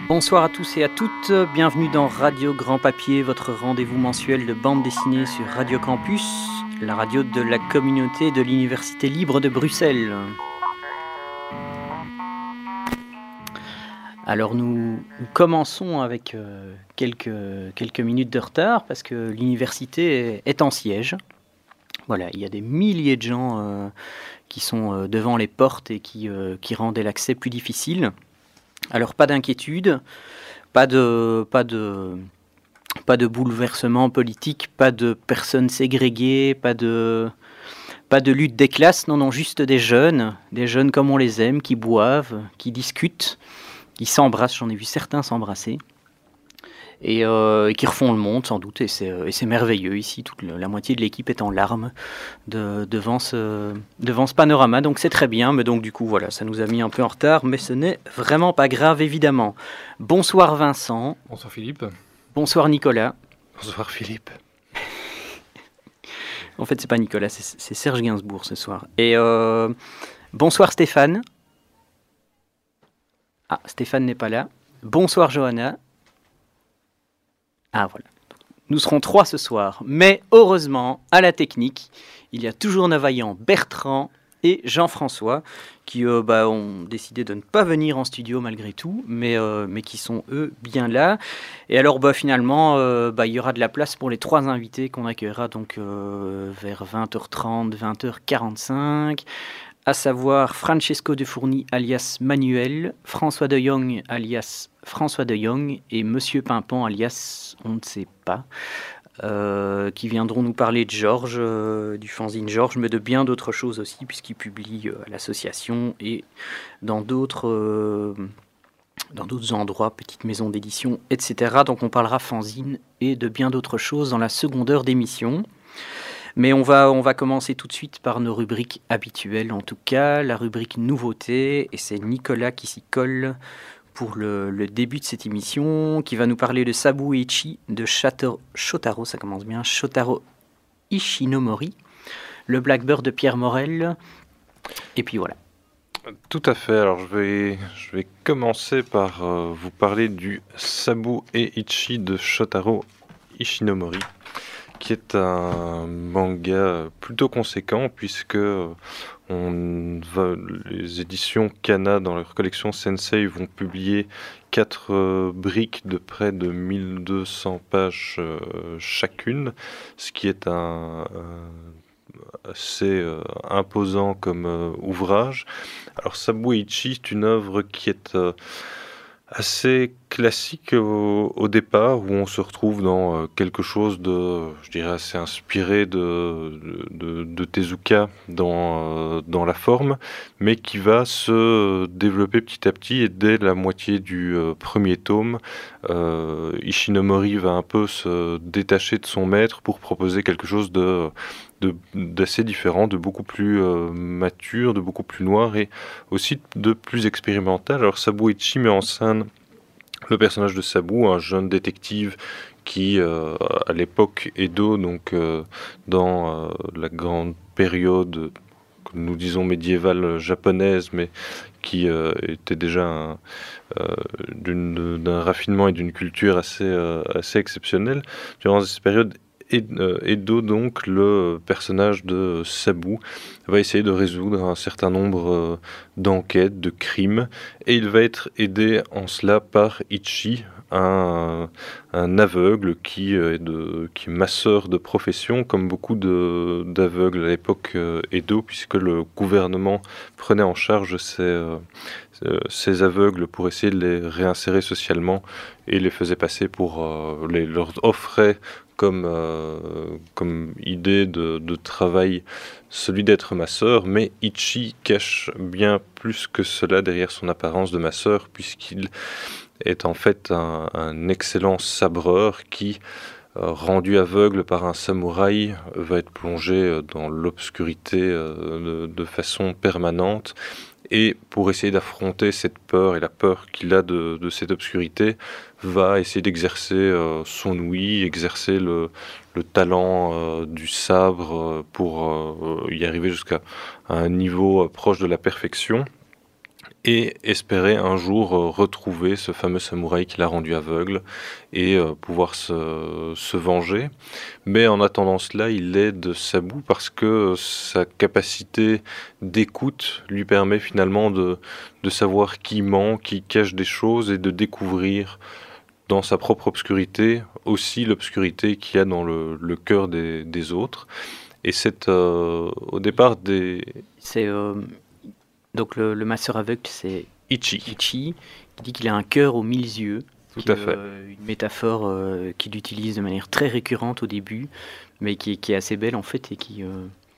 Bonsoir à tous et à toutes, bienvenue dans Radio Grand Papier, votre rendez-vous mensuel de bande dessinée sur Radio Campus, la radio de la communauté de l'Université libre de Bruxelles. Alors nous commençons avec quelques minutes de retard parce que l'université est en siège. Voilà, il y a des milliers de gens qui sont devant les portes et qui rendent l'accès plus difficile. Alors pas d'inquiétude, pas de bouleversement politique, pas de personnes ségrégées, pas de lutte des classes, non, juste des jeunes comme on les aime, qui boivent, qui discutent, qui s'embrassent, j'en ai vu certains s'embrasser, et qui refont le monde sans doute, et c'est merveilleux ici, toute la moitié de l'équipe est en larmes devant ce panorama, donc c'est très bien, mais donc du coup voilà, ça nous a mis un peu en retard, mais ce n'est vraiment pas grave évidemment. Bonsoir Vincent. Bonsoir Philippe. Bonsoir Nicolas. Bonsoir Philippe. En fait c'est pas Nicolas, c'est Serge Gainsbourg ce soir. Et bonsoir Stéphane. Ah, Stéphane n'est pas là. Bonsoir Johanna. Ah voilà, nous serons 3 ce soir, mais heureusement, à la technique, il y a toujours nos vaillants Bertrand et Jean-François qui ont décidé de ne pas venir en studio malgré tout, mais qui sont eux bien là. Et alors finalement, il y aura de la place pour les 3 invités qu'on accueillera donc vers 20h30, 20h45, à savoir Francesco De Fourny alias Manuel, François de Jong alias François de Jong et Monsieur Pimpant alias on ne sait pas, qui viendront nous parler de Georges, du fanzine Georges, mais de bien d'autres choses aussi, puisqu'il publie à l'association et dans d'autres endroits, petites maisons d'édition, etc. Donc on parlera fanzine et de bien d'autres choses dans la seconde heure d'émission. Mais on va commencer tout de suite par nos rubriques habituelles, en tout cas la rubrique nouveauté, et c'est Nicolas qui s'y colle pour le début de cette émission, qui va nous parler de Sabu Ichi, de Shotaro, ça commence bien, Shotaro Ishinomori, le Blackbird de Pierre Morel, et puis voilà. Tout à fait, alors je vais commencer par vous parler du Sabu et Ichi de Shotaro Ishinomori, qui est un manga plutôt conséquent puisque les éditions Kana dans leur collection Sensei vont publier 4 briques de près de 1200 pages chacune, ce qui est assez imposant comme ouvrage. Alors Sabu Ichi est une œuvre qui est assez classique au départ, où on se retrouve dans quelque chose de, je dirais, assez inspiré de Tezuka dans la forme, mais qui va se développer petit à petit, et dès la moitié du premier tome, Ishinomori va un peu se détacher de son maître pour proposer quelque chose d'assez différent, de beaucoup plus mature, de beaucoup plus noir et aussi de plus expérimental. Alors Sabu Ichi met en scène le personnage de Sabu, un jeune détective qui, à l'époque Edo, donc dans la grande période, que nous disons médiévale japonaise, mais qui était déjà d'un raffinement et d'une culture assez exceptionnelle. Durant cette période, Edo, donc, le personnage de Sabu, va essayer de résoudre un certain nombre d'enquêtes, de crimes, et il va être aidé en cela par Ichi, un aveugle qui est masseur de profession, comme beaucoup d'aveugles à l'époque Edo, puisque le gouvernement prenait en charge ces aveugles pour essayer de les réinsérer socialement et les faisait passer pour leur offrait comme idée de travail celui d'être masseur, mais Ichi cache bien plus que cela derrière son apparence de masseur, puisqu'il est en fait un excellent sabreur qui, rendu aveugle par un samouraï, va être plongé dans l'obscurité de façon permanente. Et pour essayer d'affronter cette peur et la peur qu'il a de cette obscurité, va essayer d'exercer son ouïe, exercer le talent du sabre pour y arriver jusqu'à un niveau proche de la perfection. et espérer un jour retrouver ce fameux samouraï qui l'a rendu aveugle et pouvoir se venger. Mais en attendant cela, il aide Sabu parce que sa capacité d'écoute lui permet finalement de savoir qui ment, qui cache des choses et de découvrir dans sa propre obscurité aussi l'obscurité qu'il y a dans le cœur des autres. Et c'est au départ C'est donc le masseur aveugle, c'est Ichi. Ichi, qui dit qu'il a un cœur aux 1000 yeux. Tout à fait. Une métaphore qu'il utilise de manière très récurrente au début, mais qui est assez belle en fait et qui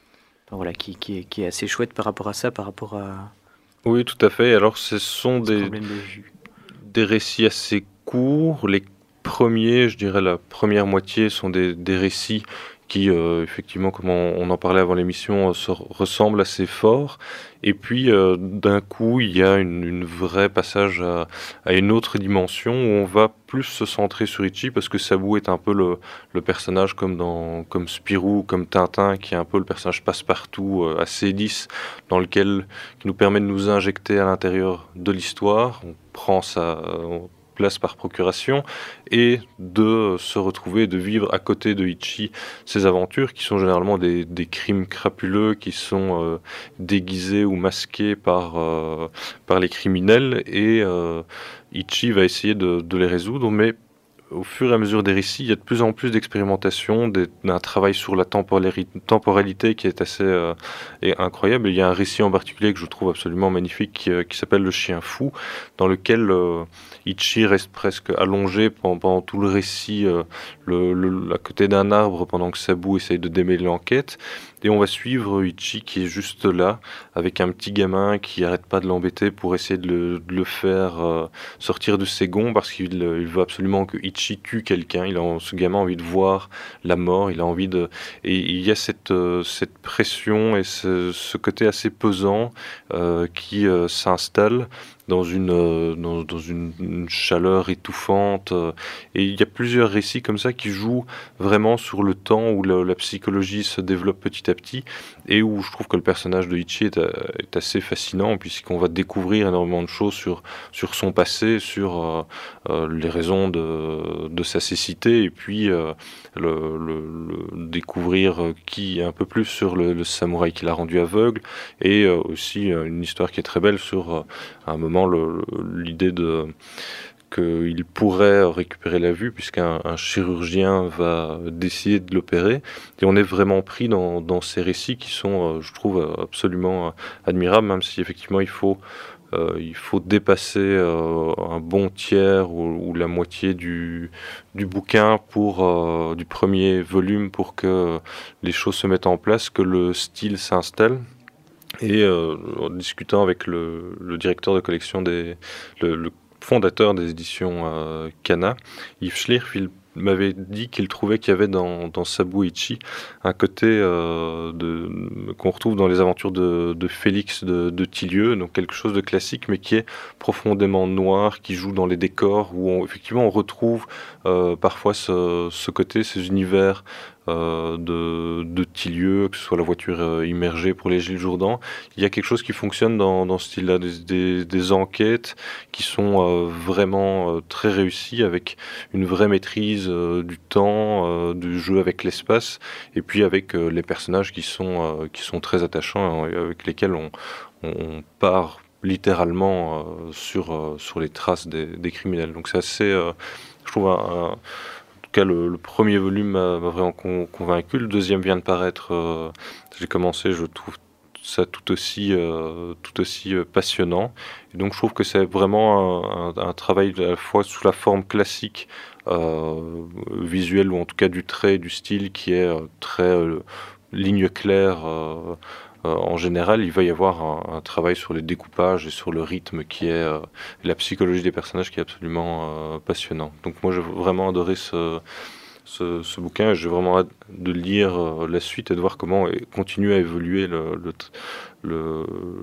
est assez chouette par rapport à ça, par rapport à Oui, tout à fait. Alors, ce sont ce problème de vue. des récits assez courts. Les premiers, je dirais la première moitié, sont des récits qui, effectivement, comme on en parlait avant l'émission, se ressemblent assez fort. Et puis, d'un coup, il y a une vraie passage à une autre dimension où on va plus se centrer sur Ichi parce que Sabu est un peu le personnage comme Spirou, comme Tintin, qui est un peu le personnage passe-partout assez lisse dans lequel qui nous permet de nous injecter à l'intérieur de l'histoire. On prend sa place par procuration et de se retrouver, de vivre à côté de Ichi ces aventures qui sont généralement des crimes crapuleux qui sont déguisés ou masqués par les criminels et Ichi va essayer de les résoudre, mais au fur et à mesure des récits, il y a de plus en plus d'expérimentation, d'un travail sur la temporalité qui est assez incroyable. Et il y a un récit en particulier que je trouve absolument magnifique qui s'appelle Le Chien Fou, dans lequel Ichi reste presque allongé pendant tout le récit à côté d'un arbre pendant que Sabu essaye de démêler l'enquête. Et on va suivre Ichi qui est juste là, avec un petit gamin qui arrête pas de l'embêter pour essayer de le faire sortir de ses gonds, parce qu'il veut absolument que Ichi tue quelqu'un. Ce gamin a envie de voir la mort, il a envie de... Et il y a cette pression et ce côté assez pesant qui s'installe dans une chaleur étouffante. Et il y a plusieurs récits comme ça qui jouent vraiment sur le temps où la psychologie se développe petit à petit et où je trouve que le personnage de Ichi est assez fascinant puisqu'on va découvrir énormément de choses sur son passé, sur les raisons de sa cécité et puis découvrir un peu plus sur le samouraï qui l'a rendu aveugle et aussi une histoire qui est très belle sur à un moment l'idée qu'il pourrait récupérer la vue puisqu'un chirurgien va décider de l'opérer. Et on est vraiment pris dans ces récits qui sont, je trouve, absolument admirables, même si effectivement il faut dépasser un bon tiers ou la moitié du bouquin du premier volume pour que les choses se mettent en place, que le style s'installe. Et en discutant avec le directeur de collection, le fondateur des éditions Kana, Yves Schlierf, il m'avait dit qu'il trouvait qu'il y avait dans Sabu Ichi un côté qu'on retrouve dans les aventures de Félix de Tillieux, donc quelque chose de classique mais qui est profondément noir, qui joue dans les décors où effectivement on retrouve parfois ce côté, ces univers de Tillieux, que ce soit la voiture immergée pour les Gilles Jourdan. Il y a quelque chose qui fonctionne dans ce style-là, des enquêtes qui sont vraiment très réussies, avec une vraie maîtrise du temps, du jeu avec l'espace, et puis avec les personnages qui sont très attachants, avec lesquels on part littéralement sur les traces des criminels. Donc c'est assez, je trouve, le premier volume m'a vraiment convaincu. Le deuxième vient de paraître. J'ai commencé, je trouve ça tout aussi passionnant. Et donc je trouve que c'est vraiment un travail à la fois sous la forme classique visuelle ou en tout cas du trait, du style qui est très ligne claire. En général, il va y avoir un travail sur les découpages et sur le rythme qui est la psychologie des personnages qui est absolument passionnant. Donc moi j'ai vraiment adoré ce bouquin et j'ai vraiment hâte de lire la suite et de voir comment continue à évoluer le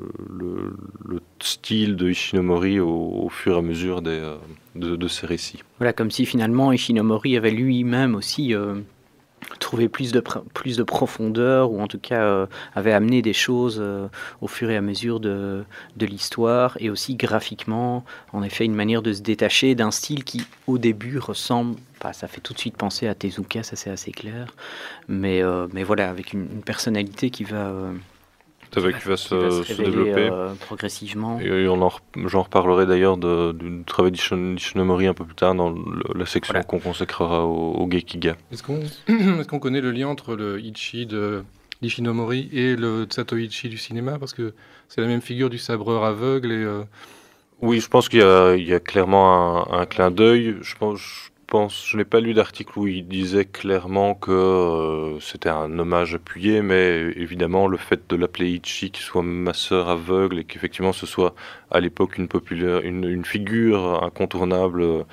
style de Ishinomori au fur et à mesure de ses récits. Voilà, comme si finalement Ishinomori avait lui-même aussi trouvait plus de profondeur, ou en tout cas avait amené des choses au fur et à mesure de l'histoire, et aussi graphiquement, en effet, une manière de se détacher d'un style qui, au début, ressemble, enfin, ça fait tout de suite penser à Tezuka, ça c'est assez clair, mais voilà, avec une personnalité qui va Qui va qui va se se révéler développer. progressivement. Et j'en reparlerai d'ailleurs du travail d'Ishinomori un peu plus tard dans la section Voilà. qu'on consacrera au Gekiga. Est-ce qu'on connaît le lien entre le Ichi de l'Ishinomori et le Zatoichi du cinéma? Parce que c'est la même figure du sabreur aveugle et Oui, je pense il y a clairement un clin d'œil. Je n'ai pas lu d'article où il disait clairement que c'était un hommage appuyé, mais évidemment le fait de l'appeler Ichi, qui soit ma sœur aveugle, et qu'effectivement ce soit à l'époque une figure incontournable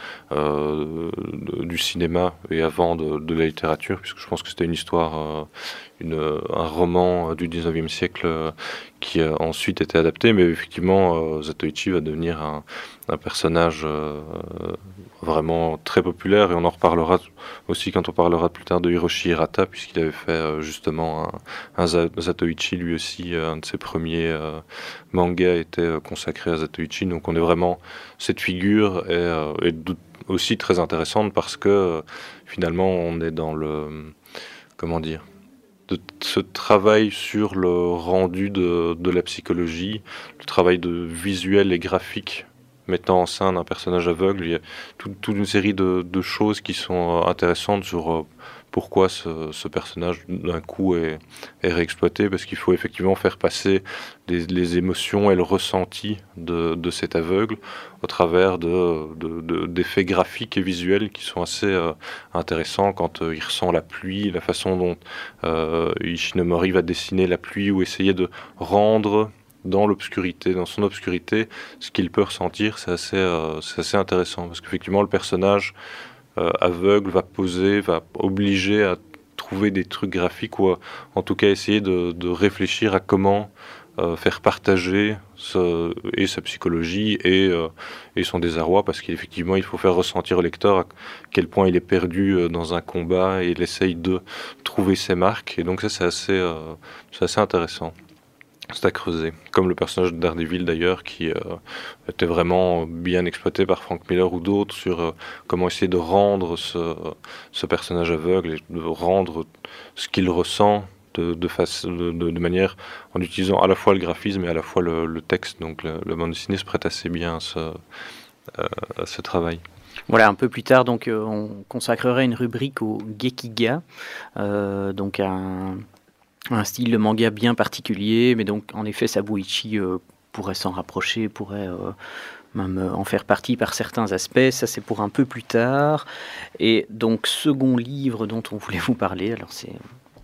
du cinéma et avant de la littérature, puisque je pense que c'était une histoire, un roman du 19e siècle qui a ensuite été adapté, mais effectivement Zatoichi va devenir un personnage vraiment très populaire, et on en reparlera aussi quand on parlera plus tard de Hiroshi Hirata, puisqu'il avait fait justement un Zatoichi, lui aussi, un de ses premiers mangas était consacré à Zatoichi, donc on est vraiment, cette figure est aussi très intéressante parce que finalement on est dans comment dire, de ce travail sur le rendu de la psychologie, le travail de visuel et graphique mettant en scène un personnage aveugle. Il y a toute une série de choses qui sont intéressantes sur pourquoi ce personnage d'un coup est réexploité, parce qu'il faut effectivement faire passer les émotions et le ressenti de cet aveugle au travers d'effets graphiques et visuels qui sont assez intéressants quand il ressent la pluie, la façon dont Ishinomori va dessiner la pluie ou essayer de rendre dans son obscurité, ce qu'il peut ressentir. C'est assez intéressant, parce qu'effectivement le personnage aveugle va obliger à trouver des trucs graphiques, ou en tout cas essayer de réfléchir à comment faire partager sa psychologie et son désarroi, parce qu'effectivement il faut faire ressentir au lecteur à quel point il est perdu dans un combat, et il essaye de trouver ses marques, et donc ça c'est assez intéressant. C'est à creuser. Comme le personnage de Daredevil d'ailleurs, qui était vraiment bien exploité par Frank Miller ou d'autres sur comment essayer de rendre ce personnage aveugle, et de rendre ce qu'il ressent de manière, en utilisant à la fois le graphisme et à la fois le texte. Donc le bande dessinée se prête assez bien à ce travail. Voilà, un peu plus tard, donc on consacrerait une rubrique au Gekiga, donc un style de manga bien particulier, mais donc en effet Sabuichi pourrait s'en rapprocher, pourrait même en faire partie par certains aspects. Ça c'est pour un peu plus tard. Et donc second livre dont on voulait vous parler, alors c'est...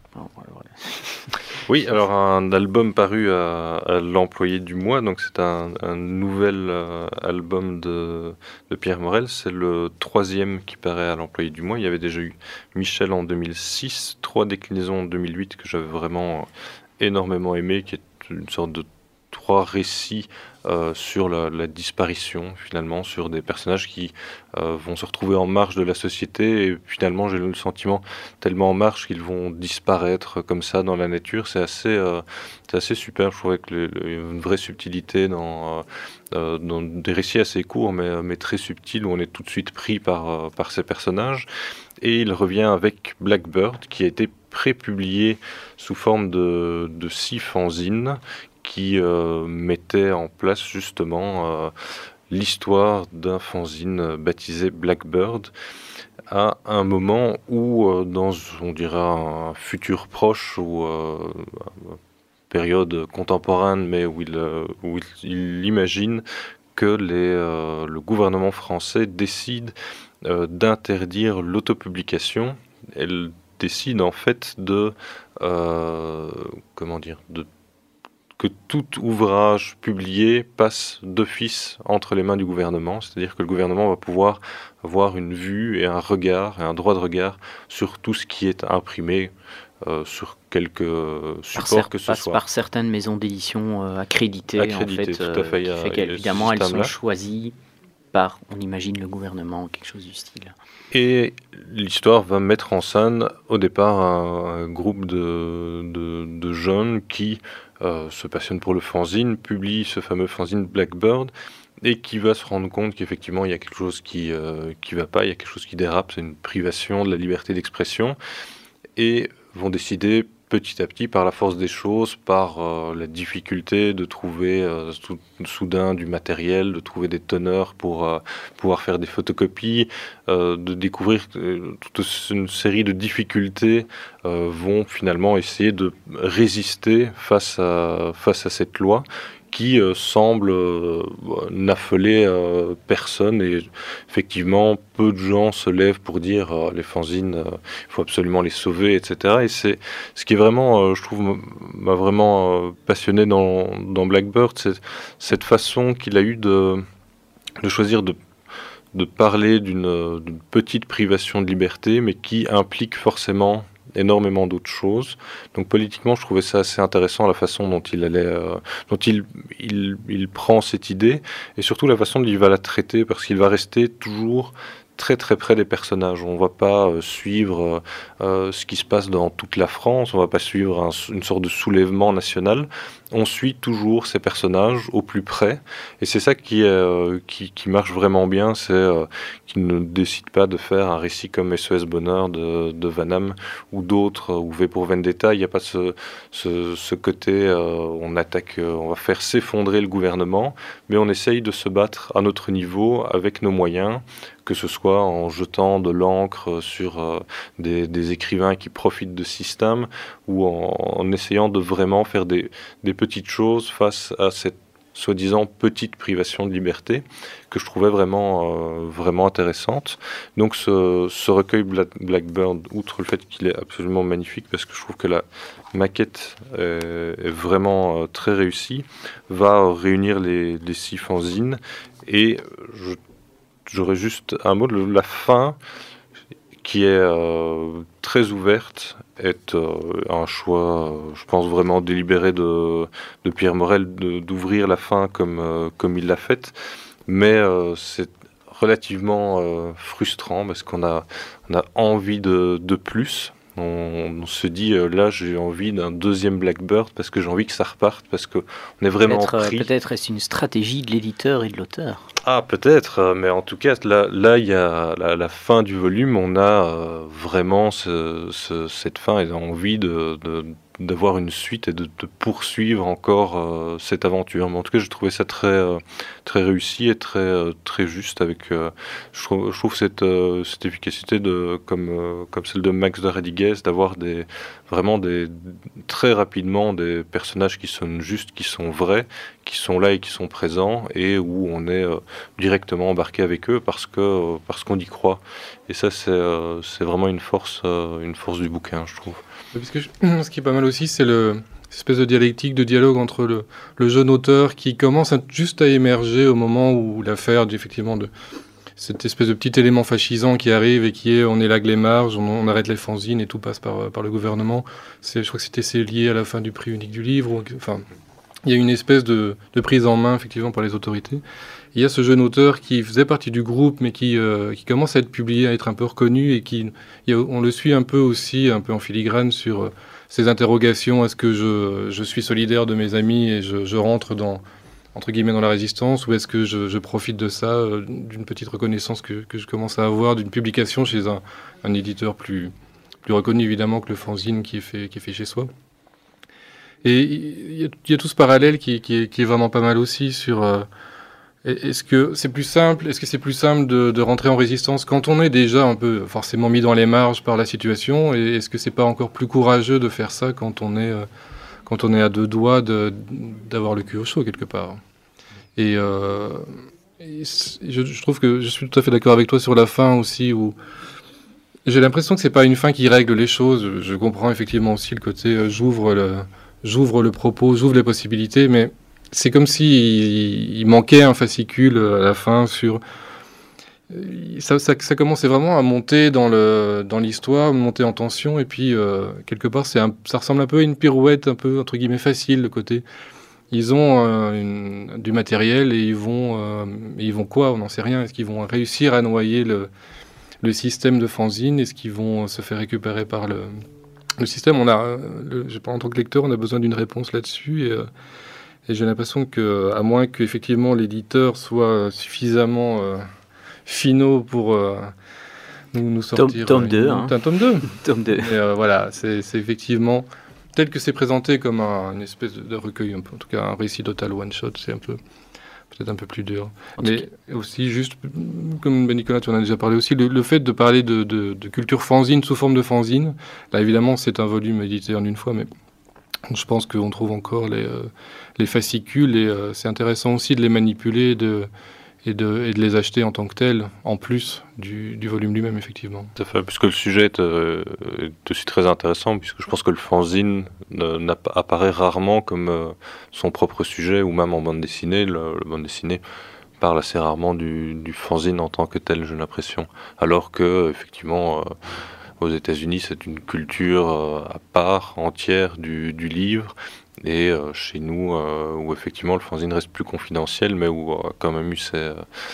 Oui, alors un album paru à l'Employé du mois, donc c'est un nouvel album de Pierre Morel, c'est le 3e qui paraît à l'Employé du mois. Il y avait déjà eu Michel en 2006, 3 déclinaisons en 2008 que j'avais vraiment énormément aimé, qui est une sorte de 3 récits sur la disparition, finalement, sur des personnages qui vont se retrouver en marge de la société, et finalement j'ai le sentiment tellement en marge qu'ils vont disparaître comme ça dans la nature. C'est assez super. Je trouvais qu'il y a une vraie subtilité dans des récits assez courts, mais très subtils, où on est tout de suite pris par ces personnages. Et il revient avec Blackbird, qui a été prépublié sous forme de 6 fanzines, qui mettait en place justement l'histoire d'un fanzine baptisé Blackbird, à un moment où, dans, on dirait, un futur proche, ou période contemporaine, mais où il imagine que le gouvernement français décide d'interdire l'autopublication. Elle décide en fait que tout ouvrage publié passe d'office entre les mains du gouvernement, c'est-à-dire que le gouvernement va pouvoir avoir une vue et un regard, et un droit de regard sur tout ce qui est imprimé sur quelques supports que ce soit. Par certaines maisons d'édition accréditées, en fait, tout à fait. qui fait qu'évidemment elles sont choisies par, on imagine, le gouvernement, quelque chose du style. Et l'histoire va mettre en scène au départ un groupe de jeunes qui se passionnent pour le fanzine, publient ce fameux fanzine Blackbird, et qui va se rendre compte qu'effectivement il y a quelque chose qui va pas, il y a quelque chose qui dérape, c'est une privation de la liberté d'expression, et vont décider petit à petit, par la force des choses, par la difficulté de trouver soudain du matériel, de trouver des teneurs pour pouvoir faire des photocopies, de découvrir toute une série de difficultés vont finalement essayer de résister face à cette loi qui semble n'affoler personne, et effectivement peu de gens se lèvent pour dire les fanzines, il faut absolument les sauver, etc. Et c'est ce qui est vraiment, je trouve, m'a vraiment passionné dans Blackbird, c'est cette façon qu'il a eu de choisir de parler d'une petite privation de liberté, mais qui implique forcément énormément d'autres choses. Donc politiquement, je trouvais ça assez intéressant, la façon dont il prend cette idée, et surtout la façon dont il va la traiter, parce qu'il va rester toujours très très près des personnages. On ne va pas suivre ce qui se passe dans toute la France, on ne va pas suivre une sorte de soulèvement national. On suit toujours ces personnages au plus près, et c'est ça qui marche vraiment bien, c'est qu'il ne décide pas de faire un récit comme SOS Bonheur de Van Hamme ou d'autres, ou V pour Vendetta. Il n'y a pas ce côté on attaque, on va faire s'effondrer le gouvernement, mais on essaye de se battre à notre niveau avec nos moyens, que ce soit en jetant de l'encre sur des écrivains qui profitent de systèmes, ou en essayant de vraiment faire des petites choses face à cette soi-disant petite privation de liberté que je trouvais vraiment intéressante. Donc ce recueil Blackbird, outre le fait qu'il est absolument magnifique, parce que je trouve que la maquette est vraiment très réussie, va réunir les 6 fanzines, et j'aurais juste un mot de la fin qui est très ouverte, est un choix, je pense, vraiment délibéré de Pierre Morel d'ouvrir la fin comme il l'a fait, mais c'est relativement frustrant, parce qu'on a envie de plus. On se dit, là j'ai envie d'un deuxième Blackbird, parce que j'ai envie que ça reparte, parce qu'on est vraiment pris. Peut-être est-ce une stratégie de l'éditeur et de l'auteur? Ah, peut-être, mais en tout cas, là il y a la fin du volume, on a vraiment cette fin, et envie d'avoir une suite et de poursuivre encore cette aventure. Mais en tout cas, j'ai trouvé ça très réussi et très juste, avec je trouve cette efficacité comme celle de Max de Rodriguez, d'avoir vraiment très rapidement des personnages qui sonnent justes, qui sont vrais, qui sont là et qui sont présents, et où on est directement embarqué avec eux parce qu'on y croit. Et ça, c'est vraiment une force du bouquin, je trouve. Parce que ce qui est pas mal aussi, c'est l'espèce de dialectique, de dialogue entre le jeune auteur qui commence juste à émerger au moment où l'affaire, effectivement, de cette espèce de petit élément fascisant qui arrive et qui est on élague les marges, on arrête les fanzines et tout passe par le gouvernement. Je crois que c'est lié à la fin du prix unique du livre. Enfin, il y a une espèce de prise en main, effectivement, par les autorités. Il y a ce jeune auteur qui faisait partie du groupe, mais qui commence à être publié, à être un peu reconnu, et on le suit un peu aussi, un peu en filigrane, sur ces interrogations. Est-ce que je suis solidaire de mes amis et je rentre entre guillemets dans la résistance, ou est-ce que je profite de ça, d'une petite reconnaissance que je commence à avoir, d'une publication chez un éditeur plus reconnu, évidemment, que le fanzine qui est fait chez soi. Et il y a tout ce parallèle qui est vraiment pas mal aussi sur... Est-ce que c'est plus simple de rentrer en résistance quand on est déjà un peu forcément mis dans les marges par la situation, et est-ce que c'est pas encore plus courageux de faire ça quand on est à 2 doigts d'avoir le cul au chaud quelque part? Et je trouve que je suis tout à fait d'accord avec toi sur la fin aussi, où j'ai l'impression que c'est pas une fin qui règle les choses. Je comprends effectivement aussi le côté j'ouvre le propos, j'ouvre les possibilités, mais c'est comme si il manquait un fascicule à la fin sur... Ça commençait vraiment à monter dans l'histoire, monter en tension, et puis quelque part ça ressemble un peu à une pirouette un peu entre guillemets facile, le côté ils ont du matériel et ils vont quoi? On n'en sait rien. Est-ce qu'ils vont réussir à noyer le système de fanzine? Est-ce qu'ils vont se faire récupérer par le système? En tant que lecteur, on a besoin d'une réponse là-dessus. Et j'ai l'impression qu'à moins qu'effectivement l'éditeur soit suffisamment finaux pour nous sortir tome 2. Un tome 2. Tome 2. Et voilà, c'est effectivement, tel que c'est présenté comme une espèce de recueil, en tout cas un récit total one-shot, c'est peut-être un peu plus dur. Mais aussi, juste, comme Nicolas, tu en as déjà parlé aussi, le fait de parler de culture fanzine sous forme de fanzine, là évidemment c'est un volume édité en une fois, mais je pense qu'on trouve encore les fascicules et c'est intéressant aussi de les manipuler et de les acheter en tant que tels, en plus du volume lui-même, effectivement. Tout à fait, puisque le sujet est aussi très intéressant, puisque je pense que le fanzine apparaît rarement comme son propre sujet, ou même en bande dessinée. Le bande dessinée parle assez rarement du fanzine en tant que tel, j'ai l'impression. Alors que, effectivement, aux États-Unis, c'est une culture à part, entière du livre. Et chez nous, où effectivement le fanzine reste plus confidentiel, mais où quand même c'est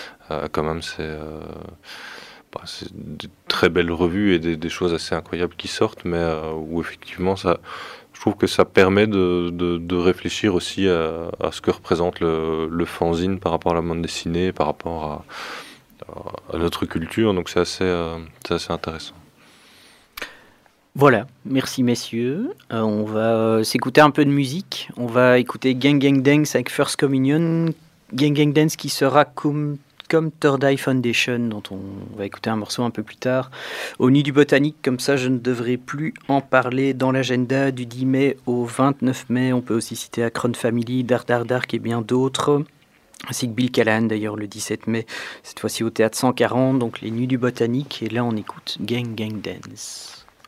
de très belles revues et des choses assez incroyables qui sortent, mais où effectivement je trouve que ça permet de réfléchir aussi à ce que représente le fanzine par rapport à la bande dessinée, par rapport à notre culture, donc c'est assez intéressant. Voilà, merci messieurs. On va s'écouter un peu de musique. On va écouter Gang Gang Dance avec First Communion. Gang Gang Dance qui sera comme Third Eye Foundation, dont on va écouter un morceau un peu plus tard. Au Nuit du Botanique, comme ça je ne devrais plus en parler dans l'agenda du 10 mai au 29 mai. On peut aussi citer Akron Family, Dark et bien d'autres. Ainsi que Bill Callahan d'ailleurs le 17 mai, cette fois-ci au Théâtre 140, donc les Nuits du Botanique. Et là on écoute Gang Gang Dance.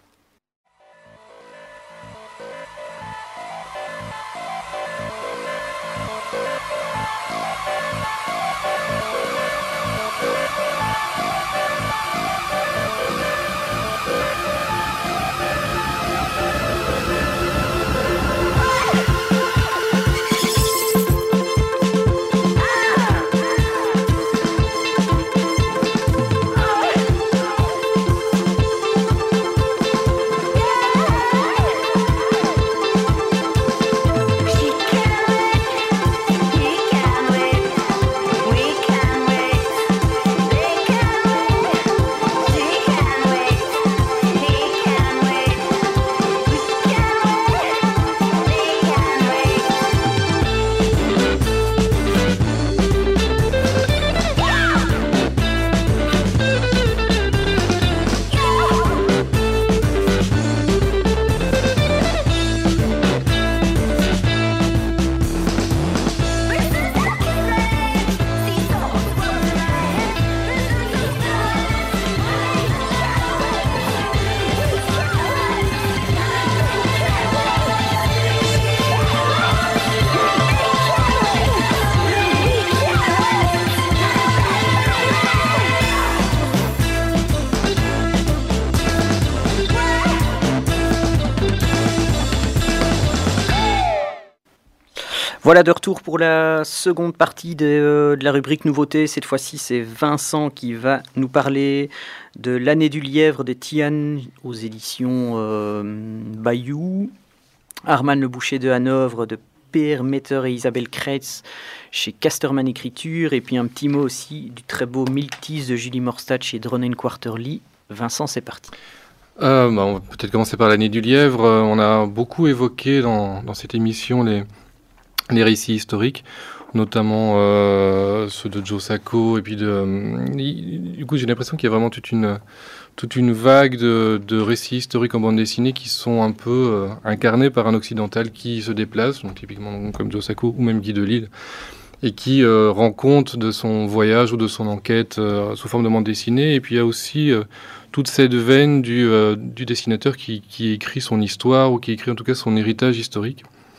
Voilà, de retour pour la seconde partie de la rubrique nouveauté. Cette fois-ci, c'est Vincent qui va nous parler de l'année du lièvre de Tian aux éditions Bayou, Armand Le Boucher de Hanovre de Peer Metter et Isabelle Kreitz chez Casterman Écriture, et puis un petit mot aussi du très beau Milk Tease de Julie Morstad chez Drone & Quarterly. Vincent, c'est parti. On va peut-être commencer par l'année du lièvre. On a beaucoup évoqué dans cette émission les récits historiques, notamment ceux de Joe Sacco, et puis du coup j'ai l'impression qu'il y a vraiment toute une vague de récits historiques en bande dessinée qui sont un peu incarnés par un occidental qui se déplace, donc typiquement comme Joe Sacco ou même Guy Delisle, et qui rend compte de son voyage ou de son enquête sous forme de bande dessinée. Et puis il y a aussi toute cette veine du dessinateur qui écrit son histoire, ou qui écrit en tout cas son héritage historique.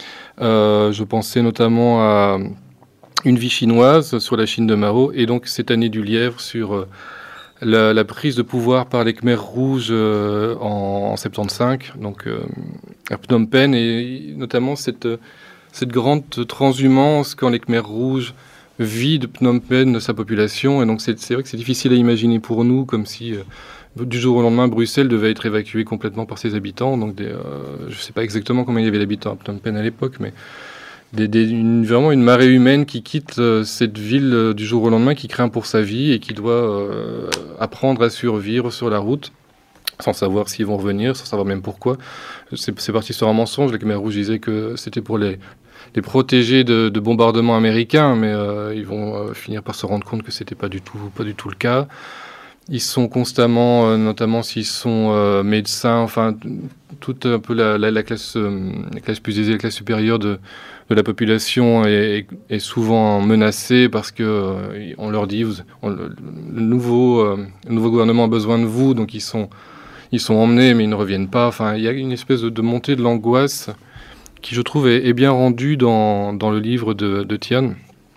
Je pensais notamment à Une vie chinoise sur la Chine de Mao, et donc cette année du lièvre sur la prise de pouvoir par les Khmers rouges en 75, donc à Phnom Penh, et notamment cette cette grande transhumance quand les Khmers rouges vident Phnom Penh de sa population. Et donc c'est vrai que c'est difficile à imaginer pour nous, comme si du jour au lendemain, Bruxelles devait être évacuée complètement par ses habitants. Donc je ne sais pas exactement combien il y avait d'habitants à Phnom Penh à l'époque, mais vraiment une marée humaine qui quitte cette ville du jour au lendemain, qui craint pour sa vie et qui doit apprendre à survivre sur la route, sans savoir s'ils vont revenir, sans savoir même pourquoi. C'est parti sur un mensonge. Les Khmers rouges disaient que c'était pour les protéger de bombardements américains, mais ils vont finir par se rendre compte que c'était pas du tout le cas. Ils sont constamment, notamment s'ils sont médecins, enfin toute un peu la classe plus aisée, la classe supérieure de la population est souvent menacée parce que on leur dit le nouveau gouvernement a besoin de vous, donc ils sont emmenés mais ils ne reviennent pas. Enfin, il y a une espèce de montée de l'angoisse qui, je trouve, est bien rendue dans le livre de Tian,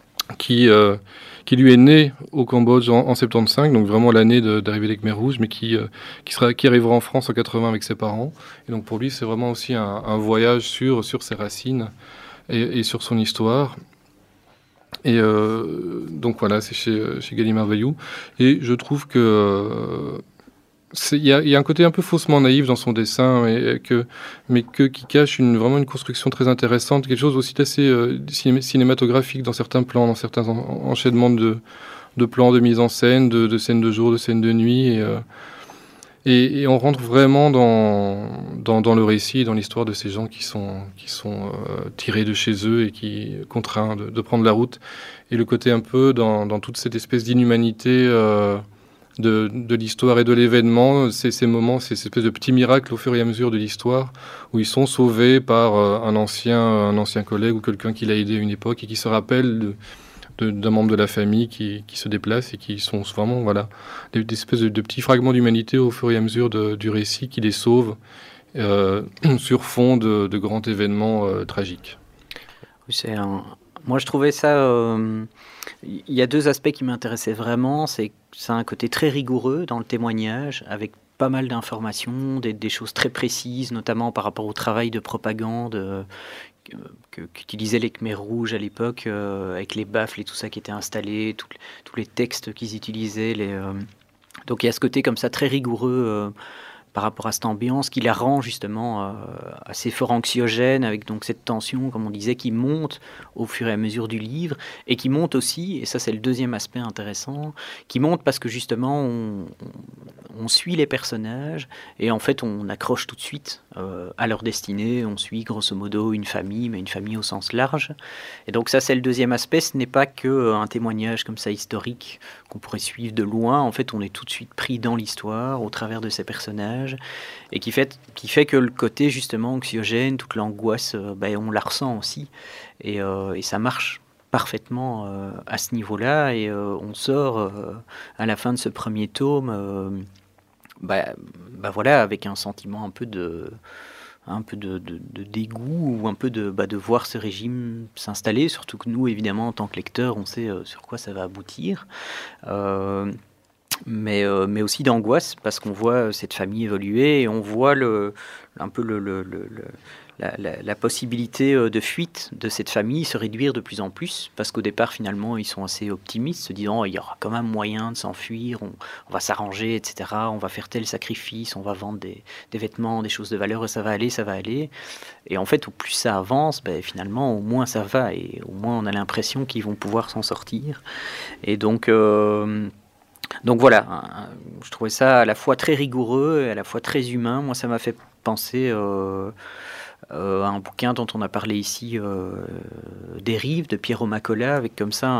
qui lui est né au Cambodge en 75, donc vraiment l'année d'arrivée des Khmers rouges, mais qui arrivera en France en 80 avec ses parents. Et donc pour lui, c'est vraiment aussi un voyage sur ses racines et sur son histoire. Et donc voilà, c'est chez Gallimard Veillou. Et je trouve que il y a un côté un peu faussement naïf dans son dessin, mais qui cache vraiment une construction très intéressante, quelque chose aussi assez cinématographique dans certains plans, dans certains enchaînements de plans de mise en scène, de scènes de jour, de scènes de nuit, et on rentre vraiment dans le récit, dans l'histoire de ces gens qui sont tirés de chez eux et qui contraints de prendre la route, et le côté un peu dans toute cette espèce d'inhumanité de l'histoire et de l'événement, ces moments, ces espèces de petits miracles au fur et à mesure de l'histoire, où ils sont sauvés par un ancien collègue ou quelqu'un qui l'a aidé à une époque et qui se rappelle d'un membre de la famille qui se déplace et qui sont vraiment des espèces de petits fragments d'humanité au fur et à mesure du récit qui les sauvent sur fond de grands événements tragiques. Moi, je trouvais ça... Il y a deux aspects qui m'intéressaient vraiment. C'est un côté très rigoureux dans le témoignage, avec pas mal d'informations, des choses très précises, notamment par rapport au travail de propagande qu'utilisaient les Khmers rouges à l'époque, avec les baffles et tout ça qui était installé, tous les textes qu'ils utilisaient. Donc il y a ce côté comme ça très rigoureux par rapport à cette ambiance qui la rend justement assez fort anxiogène, avec donc cette tension, comme on disait, qui monte au fur et à mesure du livre, et qui monte aussi, et ça c'est le deuxième aspect intéressant, qui monte parce que justement on suit les personnages, et en fait on accroche tout de suite à leur destinée, on suit grosso modo une famille, mais une famille au sens large, et donc ça c'est le deuxième aspect. Ce n'est pas qu'un témoignage comme ça historique qu'on pourrait suivre de loin, en fait on est tout de suite pris dans l'histoire, au travers de ces personnages, et qui fait que le côté justement anxiogène, toute l'angoisse, on la ressent aussi, et ça marche parfaitement à ce niveau-là, et on sort à la fin de ce premier tome avec un sentiment un peu de dégoût, ou un peu de voir ce régime s'installer, surtout que nous évidemment en tant que lecteurs on sait sur quoi ça va aboutir, mais aussi d'angoisse, parce qu'on voit cette famille évoluer, et on voit la possibilité de fuite de cette famille se réduire de plus en plus, parce qu'au départ finalement ils sont assez optimistes, se disant il y aura quand même moyen de s'enfuir, on va s'arranger, etc., on va faire tel sacrifice, on va vendre des vêtements, des choses de valeur, et ça va aller, et en fait au plus ça avance, finalement au moins ça va, et au moins on a l'impression qu'ils vont pouvoir s'en sortir, et donc voilà, je trouvais ça à la fois très rigoureux et à la fois très humain. Moi, ça m'a fait penser à un bouquin dont on a parlé ici, Dérive, de Piero Macola, avec comme ça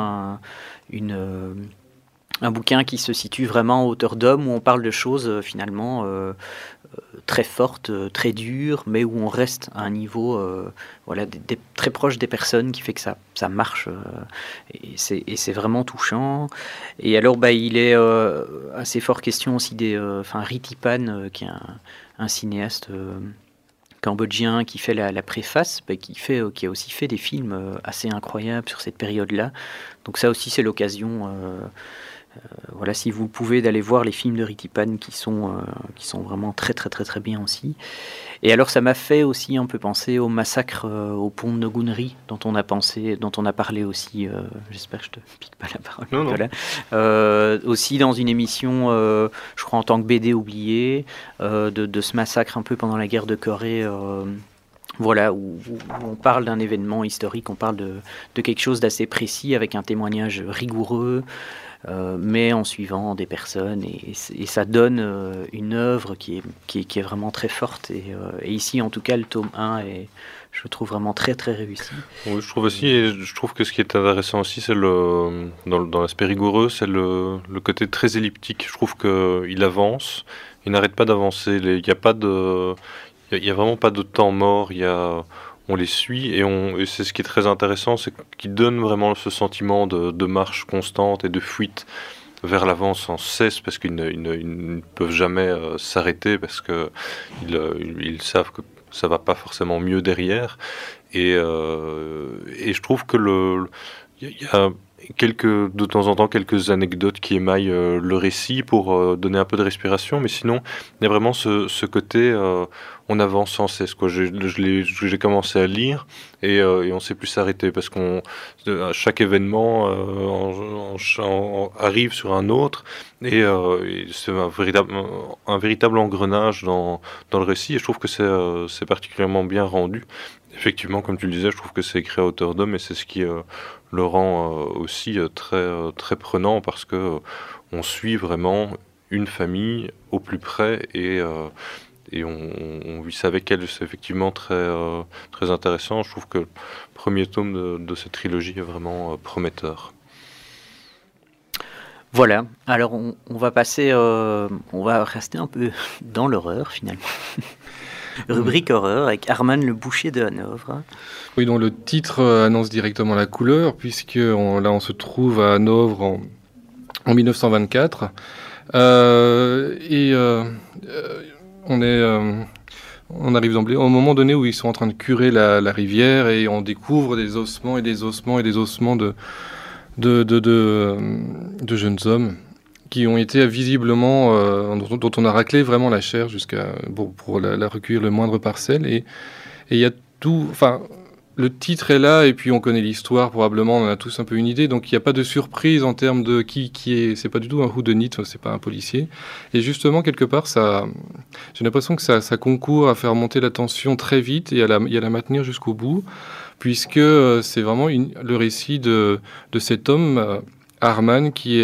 un bouquin qui se situe vraiment en hauteur d'homme, où on parle de choses finalement très fortes, très dures, mais où on reste à un niveau très proche des personnes, qui fait que ça marche, et c'est vraiment touchant. Et alors il est assez fort question aussi Ritipan, qui est un cinéaste cambodgien qui fait la préface, qui a aussi fait des films assez incroyables sur cette période-là. Donc ça aussi c'est l'occasion Voilà, si vous pouvez d'aller voir les films de Ritipan qui sont vraiment très très très très bien aussi. Et alors ça m'a fait aussi un peu penser au massacre au pont de Nogunri dont on a parlé aussi. J'espère que je te pique pas la parole. Non, non. Voilà. Aussi dans une émission, je crois en tant que BD oublié, de ce massacre un peu pendant la guerre de Corée. Voilà, où on parle d'un événement historique, on parle de quelque chose d'assez précis avec un témoignage rigoureux. Mais en suivant des personnes et ça donne une œuvre qui est vraiment très forte et ici en tout cas le tome 1 est, je le trouve vraiment très très réussi. Oui, je trouve aussi, et je trouve que ce qui est intéressant aussi, c'est dans l'aspect rigoureux, c'est le côté très elliptique. Je trouve qu'il avance, il n'arrête pas d'avancer, il n'y a pas de... Il y a vraiment pas de temps mort, on les suit et c'est ce qui est très intéressant, c'est qu'ils donnent vraiment ce sentiment de marche constante et de fuite vers l'avant sans cesse parce qu'ils ne peuvent jamais s'arrêter parce que ils savent que ça va pas forcément mieux derrière et je trouve que il y a de temps en temps quelques anecdotes qui émaillent le récit pour donner un peu de respiration, mais sinon il y a vraiment ce côté on avance sans cesse quoi. J'ai commencé à lire et on ne sait plus s'arrêter parce à chaque événement arrive sur un autre et c'est un véritable engrenage dans le récit et je trouve que c'est particulièrement bien rendu. Effectivement, comme tu le disais, je trouve que c'est écrit à hauteur d'homme et c'est ce qui le rend aussi très, très prenant parce que on suit vraiment une famille au plus près et on vit ça avec elle. C'est effectivement très, très intéressant. Je trouve que le premier tome de cette trilogie est vraiment prometteur. Voilà, alors on va passer, on va rester un peu dans l'horreur finalement. Rubrique horreur avec Arman le boucher de Hanovre. Oui, donc le titre annonce directement la couleur, puisque là on se trouve à Hanovre en 1924. On arrive d'emblée au moment donné où ils sont en train de curer la rivière et on découvre des ossements et des ossements et des ossements de jeunes hommes qui ont été visiblement, dont on a raclé vraiment la chair pour la recueillir le moindre parcelle. Et il y a tout, enfin, le titre est là et puis on connaît l'histoire, probablement, on en a tous un peu une idée. Donc il n'y a pas de surprise en termes de qui est, c'est pas du tout un whodunit, c'est pas un policier. Et justement, quelque part, j'ai l'impression que ça concourt à faire monter la tension très vite et à la maintenir jusqu'au bout, puisque c'est vraiment le récit de cet homme, Arman, qui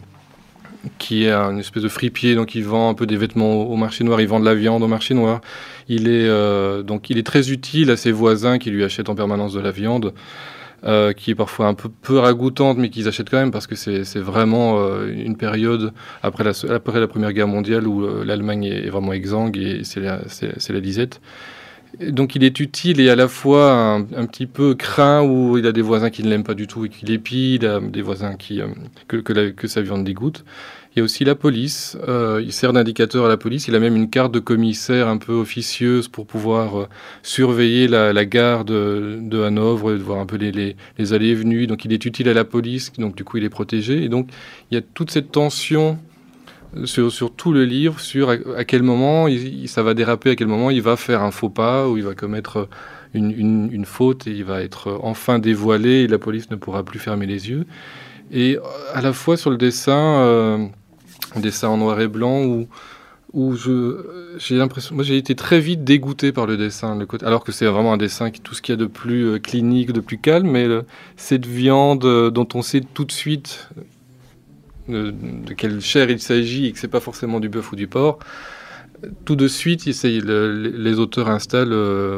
est un espèce de fripier, donc il vend un peu des vêtements au marché noir, il vend de la viande au marché noir. Il est très utile à ses voisins qui lui achètent en permanence de la viande, qui est parfois un peu ragoûtante, mais qu'ils achètent quand même parce que c'est vraiment une période après la Première Guerre mondiale où l'Allemagne est vraiment exsangue et c'est la disette. Donc il est utile et à la fois un petit peu craint où il a des voisins qui ne l'aiment pas du tout et qui l'épient, il a des voisins que sa viande dégoûte. Il y a aussi la police, il sert d'indicateur à la police, il a même une carte de commissaire un peu officieuse pour pouvoir surveiller la gare de Hanovre, de voir un peu les allées et venues. Donc il est utile à la police, donc du coup il est protégé. Et donc il y a toute cette tension sur tout le livre, sur à quel moment ça va déraper, à quel moment il va faire un faux pas, ou il va commettre une faute et il va être enfin dévoilé et la police ne pourra plus fermer les yeux. Et à la fois sur le dessin, un dessin en noir et blanc où j'ai l'impression, moi j'ai été très vite dégoûté par le dessin, alors que c'est vraiment un dessin tout ce qu'il y a de plus clinique, de plus calme, mais cette viande dont on sait tout de suite de quelle chair il s'agit et que c'est pas forcément du bœuf ou du porc, tout de suite les auteurs installent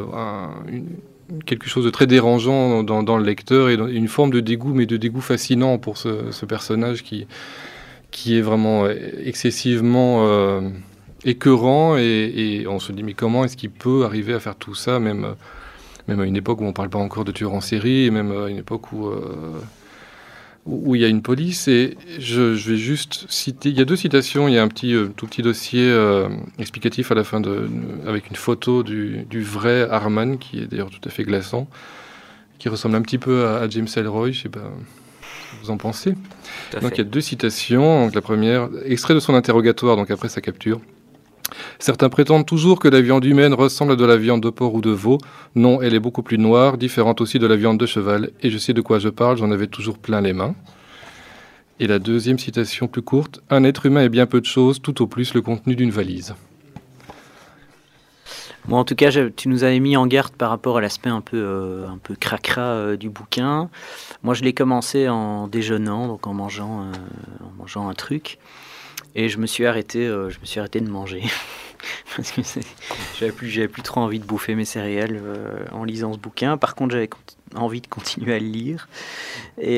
quelque chose de très dérangeant dans le lecteur et une forme de dégoût, mais de dégoût fascinant pour ce personnage qui est vraiment excessivement écœurant et on se dit mais comment est-ce qu'il peut arriver à faire tout ça, même à une époque où on parle pas encore de tueurs en série et même à une époque où il y a une police. Et je vais juste citer, il y a 2 citations, il y a un tout petit dossier explicatif à la fin avec une photo du vrai Arman, qui est d'ailleurs tout à fait glaçant, qui ressemble un petit peu à James Ellroy, je sais pas. vous en pensez. Tout à Donc il fait. y a 2 citations. Donc, la première, extrait de son interrogatoire, donc après sa capture. Certains prétendent toujours que la viande humaine ressemble à de la viande de porc ou de veau. Non, elle est beaucoup plus noire, différente aussi de la viande de cheval. Et je sais de quoi je parle, j'en avais toujours plein les mains. Et la deuxième citation plus courte. Un être humain est bien peu de choses, tout au plus le contenu d'une valise. Bon, en tout cas, tu nous avais mis en garde par rapport à l'aspect un peu cracra du bouquin. Moi, je l'ai commencé en déjeunant, donc en mangeant un truc. Et je me suis arrêté de manger. Parce que j'avais plus trop envie de bouffer mes céréales en lisant ce bouquin. Par contre, j'avais envie de continuer à le lire. Et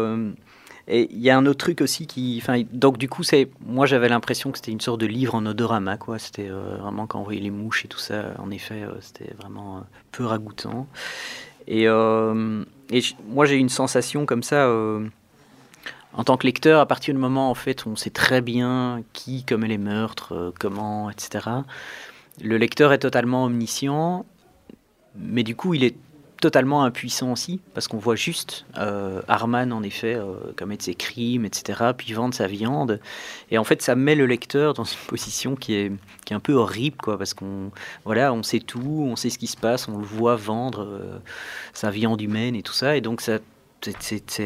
il y a un autre truc aussi donc du coup, moi j'avais l'impression que c'était une sorte de livre en odorama, quoi. C'était vraiment quand on voyait les mouches et tout ça, en effet, c'était vraiment peu ragoûtant. Et moi j'ai eu une sensation comme ça. En tant que lecteur, à partir du moment en fait on sait très bien qui commet les meurtres, comment, etc. Le lecteur est totalement omniscient, mais du coup il est totalement impuissant aussi, parce qu'on voit juste Arman en effet commettre ses crimes, etc., puis vendre sa viande, et en fait ça met le lecteur dans une position qui est un peu horrible, quoi, parce qu'on sait tout, on sait ce qui se passe, on le voit vendre sa viande humaine et tout ça, et donc ça c'est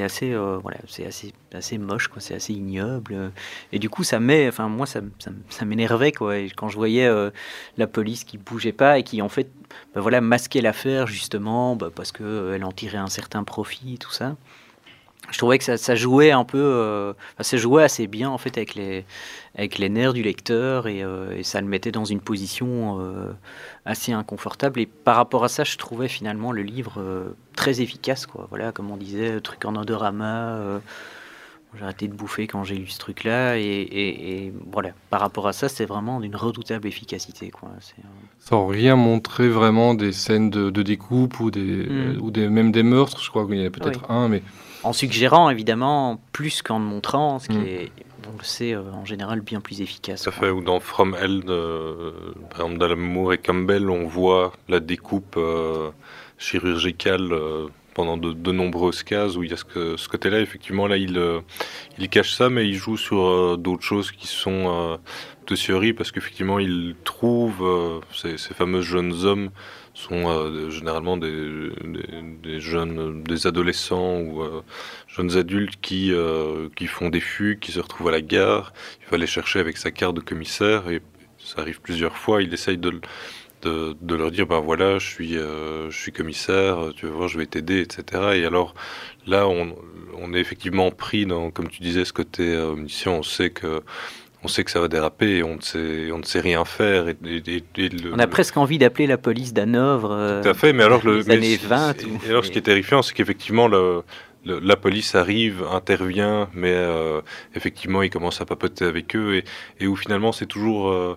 assez moche, quoi, c'est assez ignoble, et du coup ça m'énervait, quoi, et quand je voyais la police qui bougeait pas et qui en fait masquait l'affaire justement parce que elle en tirait un certain profit, tout ça, je trouvais que ça jouait un peu ça jouait assez bien en fait avec les nerfs du lecteur, et ça le mettait dans une position assez inconfortable, et par rapport à ça je trouvais finalement le livre très efficace, quoi. Voilà, comme on disait, truc en odorama, j'ai arrêté de bouffer quand j'ai lu ce truc là, et voilà, par rapport à ça c'est vraiment d'une redoutable efficacité, quoi. Sans rien montrer vraiment des scènes de découpe ou même des meurtres, je crois qu'il y en a peut-être un, mais en suggérant évidemment plus qu'en montrant, ce qui est, on le sait, en général bien plus efficace. Tout à fait, ou dans From Hell, par exemple d'Alan Moore et Campbell, on voit la découpe chirurgicale pendant de nombreuses cases, où il y a ce côté-là. Effectivement, là, il cache ça, mais il joue sur d'autres choses qui sont de théorie, parce qu'effectivement, il trouve ces fameux jeunes hommes sont généralement des jeunes, des adolescents ou jeunes adultes qui font des fugues, qui se retrouvent à la gare. Il va les chercher avec sa carte de commissaire, et ça arrive plusieurs fois. Il essaye de leur dire, ben voilà, je suis commissaire, tu vas voir, je vais t'aider, etc. Et alors là, on est effectivement pris dans, comme tu disais, ce côté omniscient. On sait que ça va déraper, et on ne sait rien faire. On a presque envie d'appeler la police d'Hanovre. Tout à fait, mais alors les années 20. Et alors, ce qui est terrifiant, c'est qu'effectivement la police arrive, intervient, mais effectivement, il commence à papoter avec eux, et où finalement, c'est toujours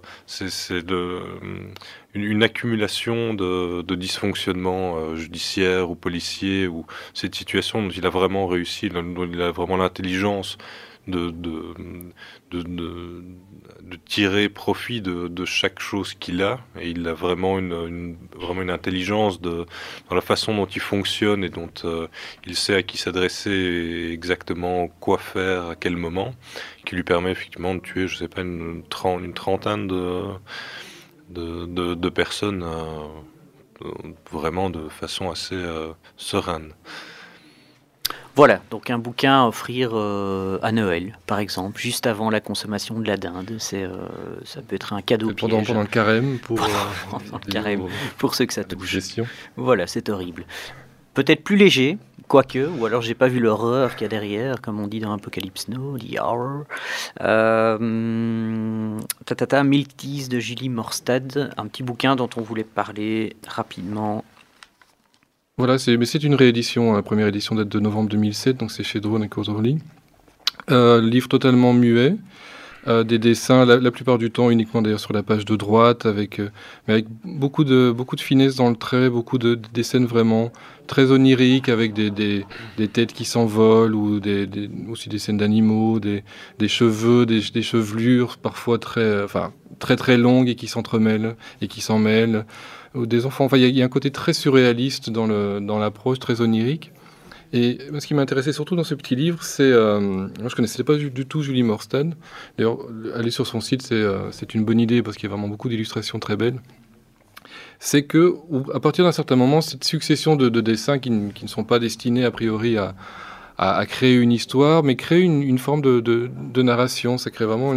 une accumulation de dysfonctionnements judiciaires ou policiers, ou cette situation dont il a vraiment réussi, dont il a vraiment l'intelligence de tirer profit de chaque chose qu'il a, et il a vraiment vraiment une intelligence dans la façon dont il fonctionne, et dont il sait à qui s'adresser et exactement quoi faire à quel moment, qui lui permet effectivement de tuer, je sais pas, une trentaine de personnes vraiment de façon assez sereine. Voilà, donc un bouquin à offrir à Noël, par exemple, juste avant la consommation de la dinde. Ça peut être un cadeau piège. Pendant le carême, pour ceux que ça touche. Gestion. Voilà, c'est horrible. Peut-être plus léger, quoique, ou alors j'ai pas vu l'horreur qu'il y a derrière, comme on dit dans Apocalypse Now, The Horror. Milk Teas de Julie Morstad, un petit bouquin dont on voulait parler rapidement. Voilà, c'est une réédition. La première édition date de novembre 2007, donc c'est chez Drone et Quarterly. Livre totalement muet, des dessins, la plupart du temps uniquement d'ailleurs sur la page de droite, mais avec beaucoup de finesse dans le trait, des scènes vraiment très oniriques, avec des têtes qui s'envolent, ou aussi des scènes d'animaux, des cheveux, des chevelures parfois très longues et qui s'entremêlent et qui s'en mêlent. Ou des enfants. Enfin, il y a un côté très surréaliste dans l'approche, très onirique. Et ce qui m'a intéressé surtout dans ce petit livre, c'est... moi, je ne connaissais pas du tout Julie Morstad. D'ailleurs, aller sur son site, c'est une bonne idée parce qu'il y a vraiment beaucoup d'illustrations très belles. C'est que, à partir d'un certain moment, cette succession de dessins qui ne sont pas destinés a priori à créer une histoire, mais créer une forme de narration. Ça crée vraiment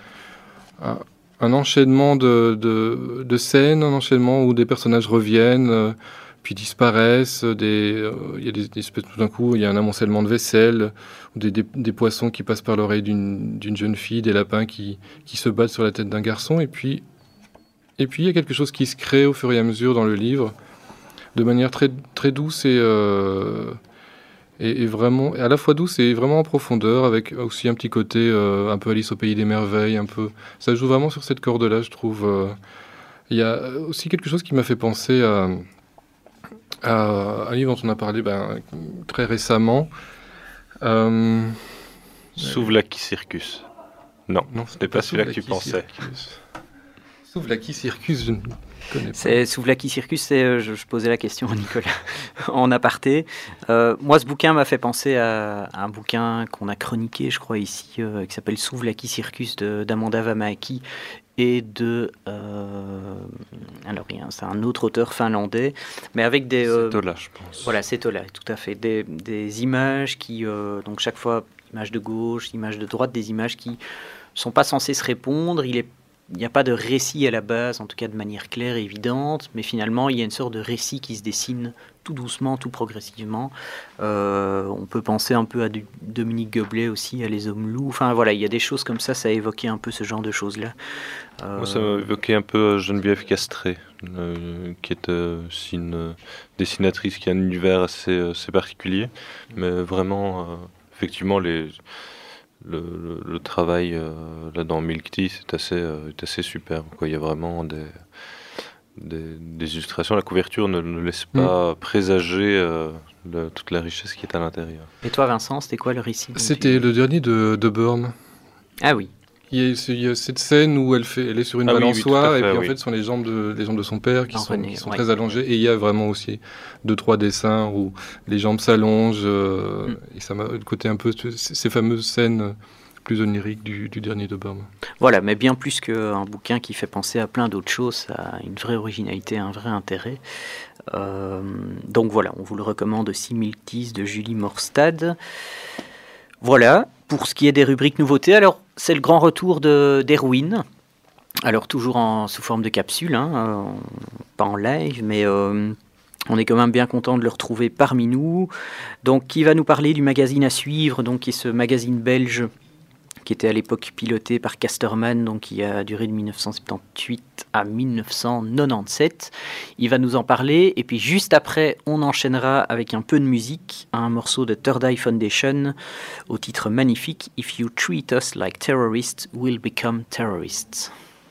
un enchaînement de scènes, un enchaînement où des personnages reviennent, puis disparaissent. Il y a des espèces, tout d'un coup, il y a un amoncellement de vaisselle, ou des poissons qui passent par l'oreille d'une jeune fille, des lapins qui se battent sur la tête d'un garçon, et puis il y a quelque chose qui se crée au fur et à mesure dans le livre, de manière très, très douce et vraiment, à la fois douce et vraiment en profondeur, avec aussi un petit côté un peu Alice au pays des merveilles, un peu. Ça joue vraiment sur cette corde-là, je trouve. Il y a aussi quelque chose qui m'a fait penser à un livre dont on a parlé très récemment. Souvlaki Circus. Non, ce n'est pas celui-là que tu pensais. Souvlaki Circus, je ne connais pas. C'est Souvlaki Circus, je posais la question à Nicolas en aparté. Moi, ce bouquin m'a fait penser à un bouquin qu'on a chroniqué, je crois, ici, qui s'appelle Souvlaki Circus d'Amanda Vähämäki et c'est un autre auteur finlandais, mais avec des... Setola, je pense. Voilà, Setola, tout à fait. Des images qui, donc chaque fois, image de gauche, image de droite, des images qui sont pas censées se répondre. Il n'y a pas de récit à la base, en tout cas de manière claire et évidente, mais finalement, il y a une sorte de récit qui se dessine tout doucement, tout progressivement. On peut penser un peu à Dominique Goblet aussi, à Les Hommes Loups. Enfin voilà, il y a des choses comme ça a évoqué un peu ce genre de choses-là. Moi, ça m'a évoqué un peu Geneviève Castré, qui est aussi une dessinatrice qui a un univers assez particulier, mais vraiment, effectivement, le travail là dans Milk Tea est assez superbe, quoi. Il y a vraiment des illustrations. La couverture ne laisse pas présager toute la richesse qui est à l'intérieur. Et toi, Vincent, c'était quoi le récit? C'était le dernier de Burn. Ah oui. Il y a cette scène où elle est sur une balançoire, et puis en fait ce sont les jambes de son père qui sont très allongées, et il y a vraiment aussi 2-3 dessins où les jambes s'allongent, et ça m'a le côté un peu ces fameuses scènes plus oniriques du dernier de Burn. Voilà, mais bien plus qu'un bouquin qui fait penser à plein d'autres choses, ça a une vraie originalité, un vrai intérêt. Donc voilà, on vous le recommande aussi, Milk Tea de Julie Morstad. Voilà, pour ce qui est des rubriques nouveautés, alors c'est le grand retour d'Erwin. Alors toujours sous forme de capsule, pas en live, mais on est quand même bien content de le retrouver parmi nous. Donc qui va nous parler du magazine à suivre, donc qui est ce magazine belge qui était à l'époque piloté par Casterman, donc qui a duré de 1978 à 1997. Il va nous en parler, et puis juste après, on enchaînera avec un peu de musique, un morceau de Third Eye Foundation, au titre magnifique « If you treat us like terrorists, we'll become terrorists ».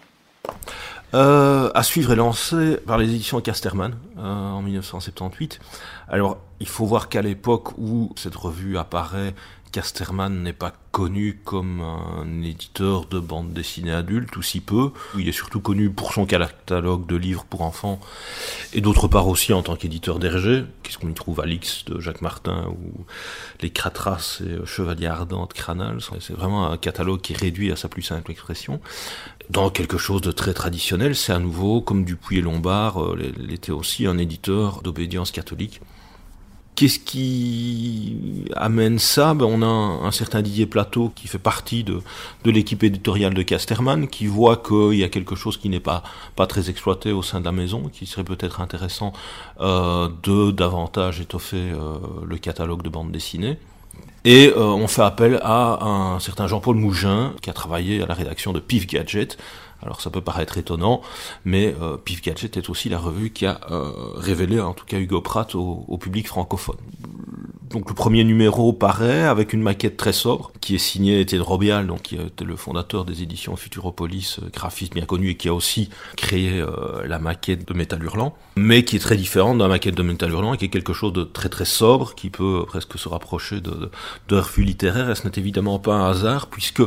À suivre est lancé par les éditions Casterman en 1978. Alors, il faut voir qu'à l'époque où cette revue apparaît, Casterman n'est pas connu comme un éditeur de bande dessinée adulte, ou si peu. Il est surtout connu pour son catalogue de livres pour enfants, et d'autre part aussi en tant qu'éditeur d'Hergé, qu'est-ce qu'on y trouve, Alix de Jacques Martin, ou Les Cratras et Chevalier Ardent de Cranal. C'est vraiment un catalogue qui est réduit à sa plus simple expression. Dans quelque chose de très traditionnel, c'est à nouveau, comme Dupuy et Lombard, il était aussi un éditeur d'obédience catholique. Qu'est-ce qui amène ça? On a un certain Didier Plateau qui fait partie de l'équipe éditoriale de Casterman, qui voit qu'il y a quelque chose qui n'est pas très exploité au sein de la maison, qui serait peut-être intéressant de davantage étoffer le catalogue de bande dessinée. Et on fait appel à un certain Jean-Paul Mougin, qui a travaillé à la rédaction de Pif Gadget. Alors ça peut paraître étonnant, mais Pif Gadget est aussi la revue qui a révélé, en tout cas Hugo Pratt, au public francophone. Donc le premier numéro paraît avec une maquette très sobre, qui est signée Étienne Robial, donc qui était le fondateur des éditions Futuropolis, graphiste bien connu, et qui a aussi créé la maquette de Métal Hurlant, mais qui est très différente de la maquette de Métal Hurlant, et qui est quelque chose de très très sobre, qui peut presque se rapprocher de revue littéraire, et ce n'est évidemment pas un hasard, puisque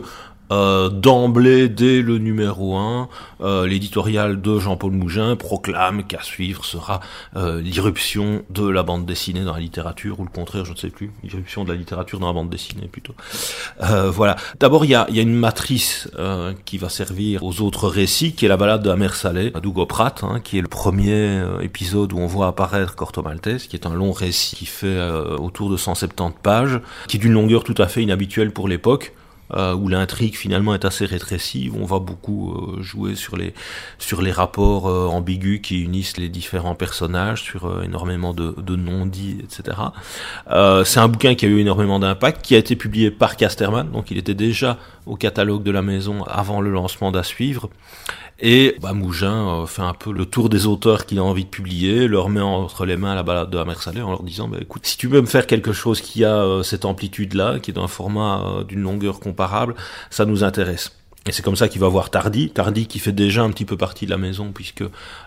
D'emblée, dès le numéro 1, l'éditorial de Jean-Paul Mougin proclame qu'à suivre sera l'irruption de la bande dessinée dans la littérature, ou le contraire, je ne sais plus, l'irruption de la littérature dans la bande dessinée plutôt. Voilà. D'abord, il y a une matrice qui va servir aux autres récits, qui est la balade de Amer Saleh, d'Hugo Pratt, qui est le premier épisode où on voit apparaître Corto Maltese, qui est un long récit qui fait autour de 170 pages, qui est d'une longueur tout à fait inhabituelle pour l'époque, où l'intrigue finalement est assez rétrécie, où on va beaucoup jouer sur les rapports ambigus qui unissent les différents personnages, sur énormément de non-dits, etc. C'est un bouquin qui a eu énormément d'impact, qui a été publié par Casterman, donc il était déjà au catalogue de la maison avant le lancement d'À suivre. Et Mougin fait un peu le tour des auteurs qu'il a envie de publier, leur met entre les mains la balade de Amer Saleh en leur disant écoute, si tu veux me faire quelque chose qui a cette amplitude-là, qui est d'un format d'une longueur comparable, ça nous intéresse. Et c'est comme ça qu'il va voir Tardi qui fait déjà un petit peu partie de la maison, puisque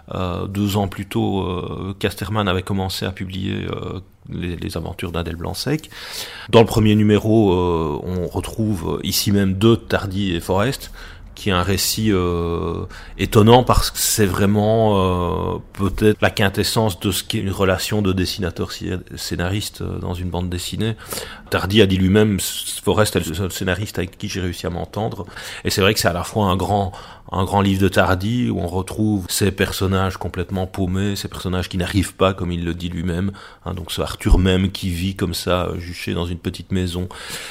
2 ans plus tôt, Casterman avait commencé à publier les aventures d'Adèle Blanc-Sec. Dans le premier numéro, on retrouve ici même 2 Tardi et Forrest, qui est un récit étonnant parce que c'est vraiment peut-être la quintessence de ce qu'est une relation de dessinateur-scénariste dans une bande dessinée. Tardi a dit lui-même, Forrest est le seul scénariste avec qui j'ai réussi à m'entendre. Et c'est vrai que c'est à la fois un grand livre de Tardi où on retrouve ces personnages complètement paumés, ces personnages qui n'arrivent pas, comme il le dit lui-même. Donc ce Arthur même qui vit comme ça, juché dans une petite maison,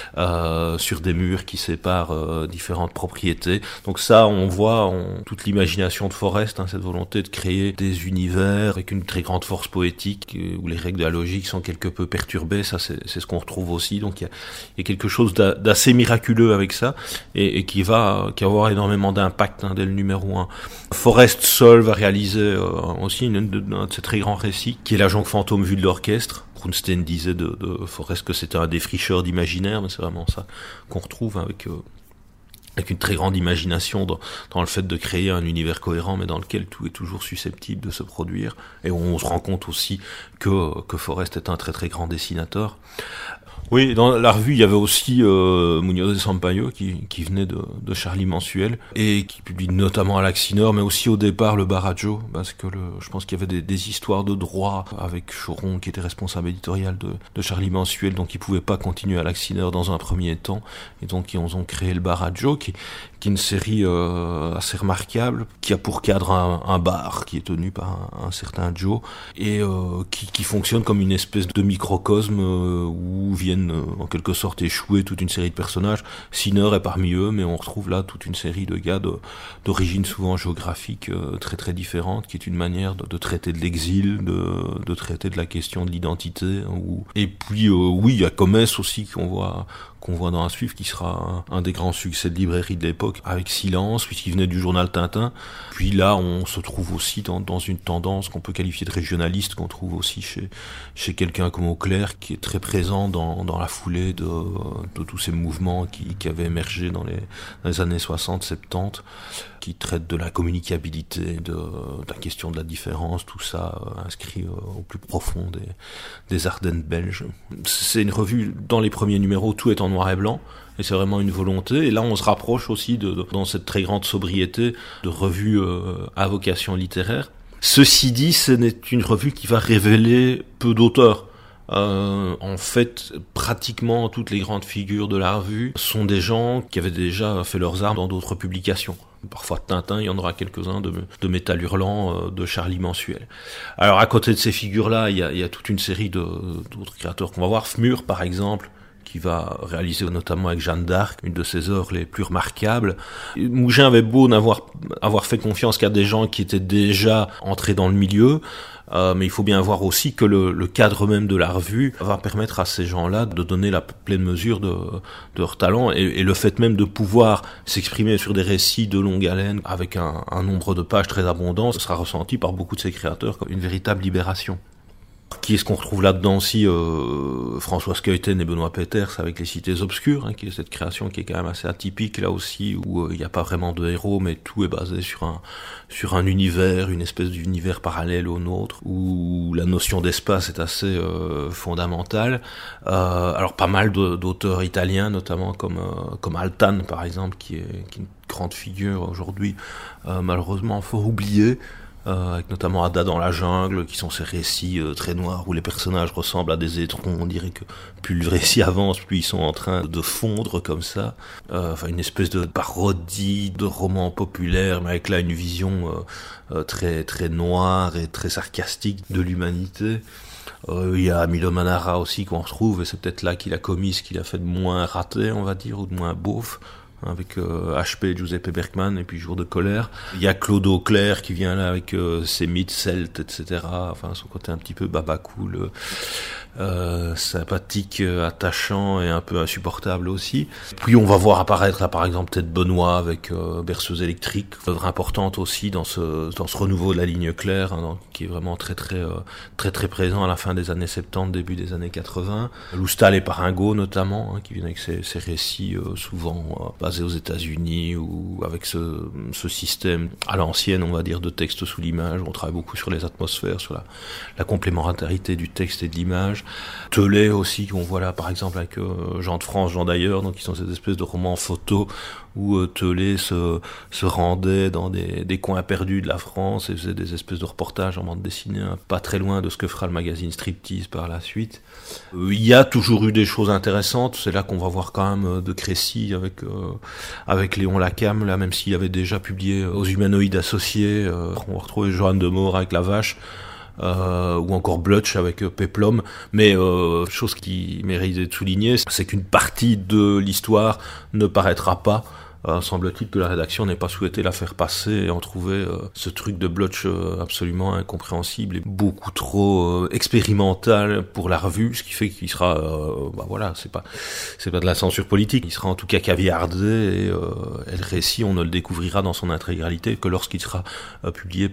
sur des murs qui séparent différentes propriétés. Donc ça, on voit toute l'imagination de Forrest, cette volonté de créer des univers avec une très grande force poétique, où les règles de la logique sont quelque peu perturbées. Ça, c'est ce qu'on retrouve aussi. Donc il y a quelque chose d'assez miraculeux avec ça, et qui va avoir énormément d'impact dès le numéro 1. Forrest seul va réaliser aussi un de ces très grands récits, qui est La jonque fantôme vue de l'orchestre. Brunstein disait de Forrest que c'était un défricheur d'imaginaire, mais c'est vraiment ça qu'on retrouve avec une très grande imagination dans le fait de créer un univers cohérent, mais dans lequel tout est toujours susceptible de se produire. Et on se rend compte aussi que Forrest est un très très grand dessinateur. Oui, dans la revue, il y avait aussi Muñoz de Sampaio qui venait de Charlie Mensuel et qui publie notamment à l'Axinor, mais aussi au départ le Barajo, parce que je pense qu'il y avait des histoires de droit avec Choron qui était responsable éditorial de Charlie Mensuel, donc ils pouvaient pas continuer à l'Axinor dans un premier temps, et donc ils ont créé le Barajo, qui est une série assez remarquable, qui a pour cadre un bar qui est tenu par un certain Joe, et qui fonctionne comme une espèce de microcosme où viennent en quelque sorte échouer toute une série de personnages. Sinner est parmi eux, mais on retrouve là toute une série de gars d'origine souvent géographique très très différente, qui est une manière de traiter de l'exil, de traiter de la question de l'identité. Et puis oui, il y a Comès aussi qu'on voit dans À suivre, qui sera un des grands succès de librairie de l'époque, avec Silence, puisqu'il venait du journal Tintin. Puis là, on se trouve aussi dans une tendance qu'on peut qualifier de régionaliste, qu'on trouve aussi chez quelqu'un comme Auclair, qui est très présent dans la foulée de tous ces mouvements qui avaient émergé dans les années 60-70, qui traitent de la communicabilité, de la question de la différence, tout ça inscrit au plus profond des Ardennes belges. C'est une revue, dans les premiers numéros, tout est en noir et blanc, et c'est vraiment une volonté. Et là, on se rapproche aussi, dans cette très grande sobriété, de revues à vocation littéraire. Ceci dit, ce n'est une revue qui va révéler peu d'auteurs. En fait, pratiquement toutes les grandes figures de la revue sont des gens qui avaient déjà fait leurs armes dans d'autres publications. Parfois de Tintin, il y en aura quelques-uns de Métal Hurlant, de Charlie Mensuel. Alors à côté de ces figures-là, il y a toute une série d'autres créateurs qu'on va voir. Fmur, par exemple, qui va réaliser notamment avec Jeanne d'Arc une de ses œuvres les plus remarquables. Mougin avait beau avoir fait confiance qu'à des gens qui étaient déjà entrés dans le milieu, mais il faut bien voir aussi que le cadre même de la revue va permettre à ces gens-là de donner la pleine mesure de leur talent, et le fait même de pouvoir s'exprimer sur des récits de longue haleine avec un nombre de pages très abondant, ce sera ressenti par beaucoup de ces créateurs comme une véritable libération. Qui est-ce qu'on retrouve là-dedans aussi François Skeuten et Benoît Peters avec Les Cités Obscures, qui est cette création qui est quand même assez atypique là aussi, où il n'y a pas vraiment de héros, mais tout est basé sur un univers, une espèce d'univers parallèle au nôtre, où la notion d'espace est assez fondamentale. Alors pas mal d'auteurs italiens, notamment comme Altan par exemple, qui est une grande figure aujourd'hui, malheureusement fort oubliée. Avec notamment Ada dans la jungle, qui sont ces récits très noirs où les personnages ressemblent à des étrons. On dirait que plus le récit avance, plus ils sont en train de fondre comme ça. Enfin, une espèce de parodie de roman populaire, mais avec là une vision très très noire et très sarcastique de l'humanité. Il y a Milo Manara aussi qu'on retrouve, et c'est peut-être là qu'il a commis ce qu'il a fait de moins raté, on va dire, ou de moins beauf, avec HP, Giuseppe Bergman, et puis Jour de colère. Il y a Claude Auclair qui vient là avec ses mythes celtes, etc. Enfin, son côté un petit peu babacool, sympathique, attachant et un peu insupportable aussi. Puis on va voir apparaître là par exemple peut-être Benoît avec Berceuse électrique, œuvre importante aussi dans ce renouveau de la ligne claire, qui est vraiment très présent à la fin des années 70, début des années 80. Loustal et Paringo notamment, qui viennent avec ces récits souvent basés aux États-Unis, ou avec ce système à l'ancienne, on va dire, de texte sous l'image. On travaille beaucoup sur les atmosphères, sur la complémentarité du texte et de l'image. Telet aussi, qu'on voit là par exemple avec Jean de France, Jean d'ailleurs, donc qui sont ces espèces de romans photos où Telet se rendait dans des coins perdus de la France et faisait des espèces de reportages en bande dessinée, pas très loin de ce que fera le magazine Striptease par la suite. Il y a toujours eu des choses intéressantes, c'est là qu'on va voir quand même de Crécy avec Léon Lacam, là, même s'il avait déjà publié aux Humanoïdes associés. On va retrouver Johanne de Maur avec La Vache, ou encore Blutch avec Péplum, mais chose qui mérite d'être soulignée, c'est qu'une partie de l'histoire ne paraîtra pas. Semble-t-il que la rédaction n'ait pas souhaité la faire passer et en trouver ce truc de Blutch absolument incompréhensible et beaucoup trop expérimental pour la revue, ce qui fait qu'il sera voilà, c'est pas de la censure politique, il sera en tout cas caviardé, et le récit on ne le découvrira dans son intégralité que lorsqu'il sera publié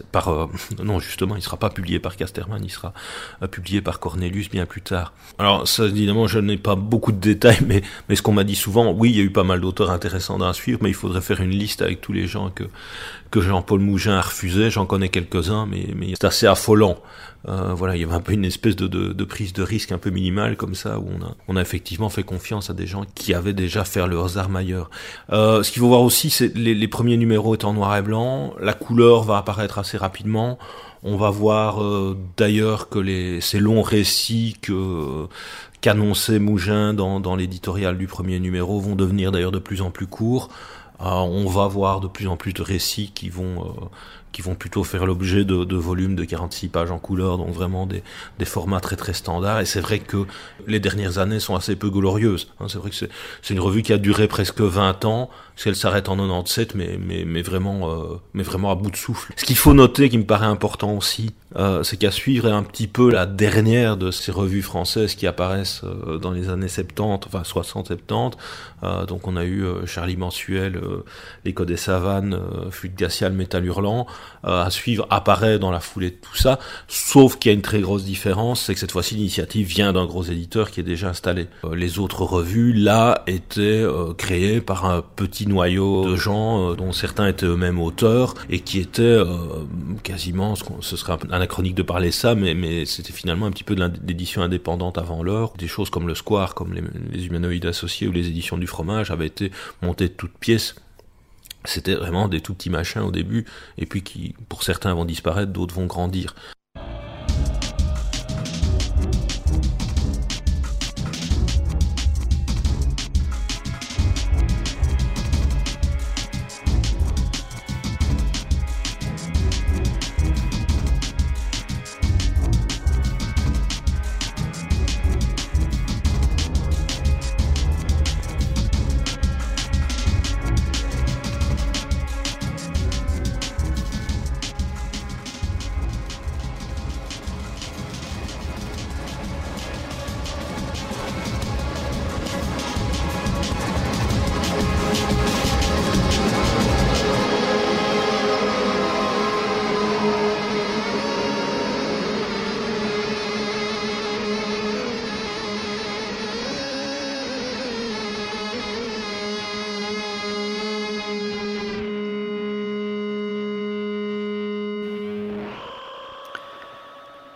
non, justement, il sera pas publié par Casterman, il sera publié par Cornelius bien plus tard. Alors ça, évidemment, je n'ai pas beaucoup de détails, mais ce qu'on m'a dit souvent, oui, il y a eu pas mal d'auteurs intéressants à suivre, mais il faudrait faire une liste avec tous les gens que Jean-Paul Mougin a refusé. J'en connais quelques-uns, mais c'est assez affolant. Voilà, il y avait un peu une espèce de prise de risque un peu minimale comme ça, où on a effectivement fait confiance à des gens qui avaient déjà fait leurs armes ailleurs. Ce qu'il faut voir aussi, c'est les premiers numéros étant noir et blanc, la couleur va apparaître assez rapidement. On va voir d'ailleurs que ces longs récits qu'annonçait Mougin dans l'éditorial du premier numéro vont devenir d'ailleurs de plus en plus courts. On va voir de plus en plus de récits qui vont plutôt faire l'objet de volumes de 46 pages en couleur, donc vraiment des formats très très standards. Et c'est vrai que les dernières années sont assez peu glorieuses. C'est vrai que c'est une revue qui a duré presque 20 ans, parce qu'elle s'arrête en 97, mais vraiment à bout de souffle. Ce qu'il faut noter, qui me paraît important aussi, c'est qu'à suivre est un petit peu la dernière de ces revues françaises qui apparaissent dans les années 70, enfin 60-70. Donc on a eu Charlie Mensuel, L'écho des savanes, Flûte glaciale, Métal hurlant. À suivre apparaît dans la foulée de tout ça, sauf qu'il y a une très grosse différence, c'est que cette fois-ci l'initiative vient d'un gros éditeur qui est déjà installé. Les autres revues, là, étaient créées par un petit noyau de gens dont certains étaient eux-mêmes auteurs et qui étaient quasiment, ce serait anachronique de parler ça, mais c'était finalement un petit peu de l'édition indépendante avant l'heure. Des choses comme le Square, comme les Humanoïdes associés ou les éditions du Fromage avaient été montées de toutes pièces. C'était vraiment des tout petits machins au début, et puis qui, pour certains, vont disparaître, d'autres vont grandir.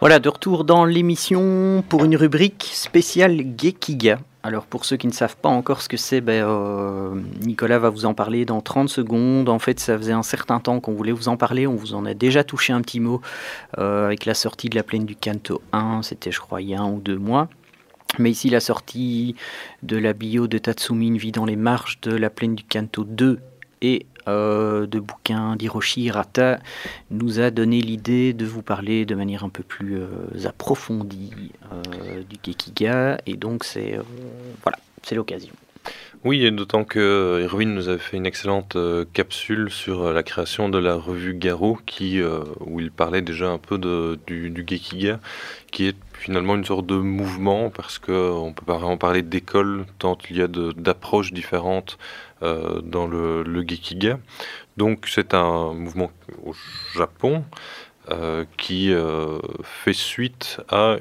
Voilà, de retour dans l'émission pour une rubrique spéciale Gekiga. Alors pour ceux qui ne savent pas encore ce que c'est, Nicolas va vous en parler dans 30 secondes. En fait, ça faisait un certain temps qu'on voulait vous en parler. On vous en a déjà touché un petit mot avec la sortie de la plaine du Canto 1. C'était, je crois, il y a 1 ou 2 mois. Mais ici, la sortie de la bio de Tatsumi, Une vie dans les marges de la plaine du Canto 2 et de bouquins d'Hiroshi Hirata nous a donné l'idée de vous parler de manière un peu plus approfondie du Gekiga, et donc c'est l'occasion. Oui, et d'autant que Erwin nous avait fait une excellente capsule sur la création de la revue Garo, où il parlait déjà un peu du Gekiga, qui est finalement une sorte de mouvement, parce qu'on ne peut pas vraiment parler d'école, tant il y a d'approches différentes dans le Gekiga. Donc c'est un mouvement au Japon qui fait suite à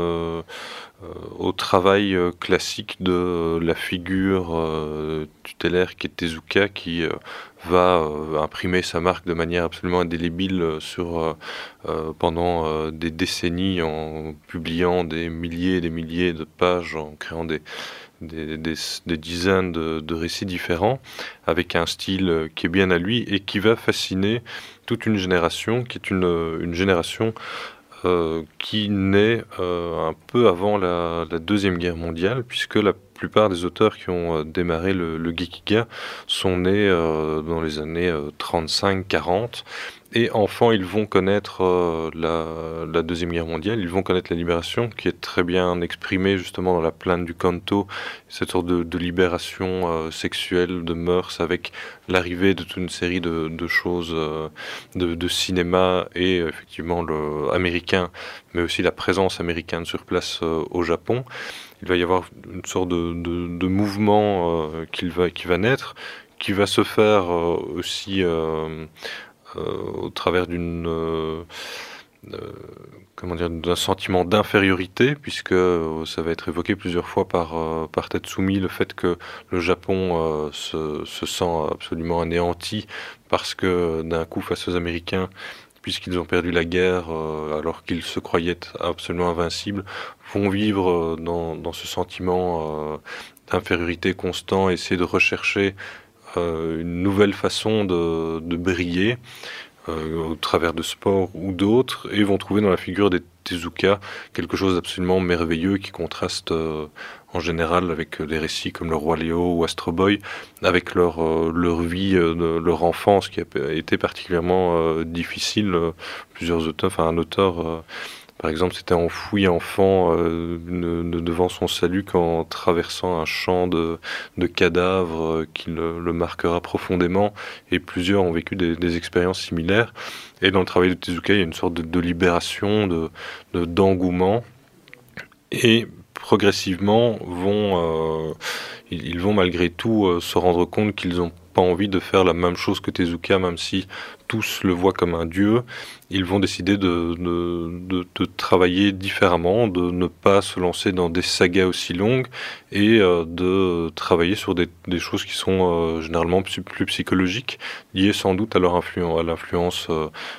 au travail classique de la figure tutélaire qui est Tezuka, qui va imprimer sa marque de manière absolument indélébile pendant des décennies, en publiant des milliers et des milliers de pages, en créant des dizaines de récits différents, avec un style qui est bien à lui et qui va fasciner toute une génération, qui est une génération qui naît un peu avant la Deuxième Guerre mondiale, puisque la plupart des auteurs qui ont démarré le Gekiga sont nés dans les années 35-40. Et enfants, ils vont connaître la Deuxième Guerre mondiale, ils vont connaître la libération, qui est très bien exprimée justement dans la plaine du Kanto, cette sorte de libération sexuelle, de mœurs, avec l'arrivée de toute une série de choses, de cinéma et effectivement américain, mais aussi la présence américaine sur place au Japon. Il va y avoir une sorte de mouvement qui va naître, qui va se faire aussi au travers d'un sentiment d'infériorité, puisque ça va être évoqué plusieurs fois par Tatsumi, le fait que le Japon se sent absolument anéanti parce que d'un coup, face aux Américains, puisqu'ils ont perdu la guerre alors qu'ils se croyaient absolument invincibles, vont vivre dans ce sentiment d'infériorité constant, essayer de rechercher une nouvelle façon de briller au travers de sports ou d'autres, et vont trouver dans la figure des Tezuka quelque chose d'absolument merveilleux qui contraste en général avec des récits comme Le Roi Léo ou Astro Boy, avec leur vie, leur enfance qui a été particulièrement difficile. Plusieurs auteurs, un auteur par exemple, s'était enfoui enfant devant son salut qu'en traversant un champ de cadavres qui le marquera profondément, et plusieurs ont vécu des expériences similaires. Et dans le travail de Tezuka, il y a une sorte de libération, d'engouement, et progressivement ils vont malgré tout se rendre compte qu'ils n'ont pas envie de faire la même chose que Tezuka, même si tous le voient comme un dieu. Ils vont décider de travailler différemment, de ne pas se lancer dans des sagas aussi longues, et de travailler sur des choses qui sont généralement plus psychologiques, liées sans doute à l'influence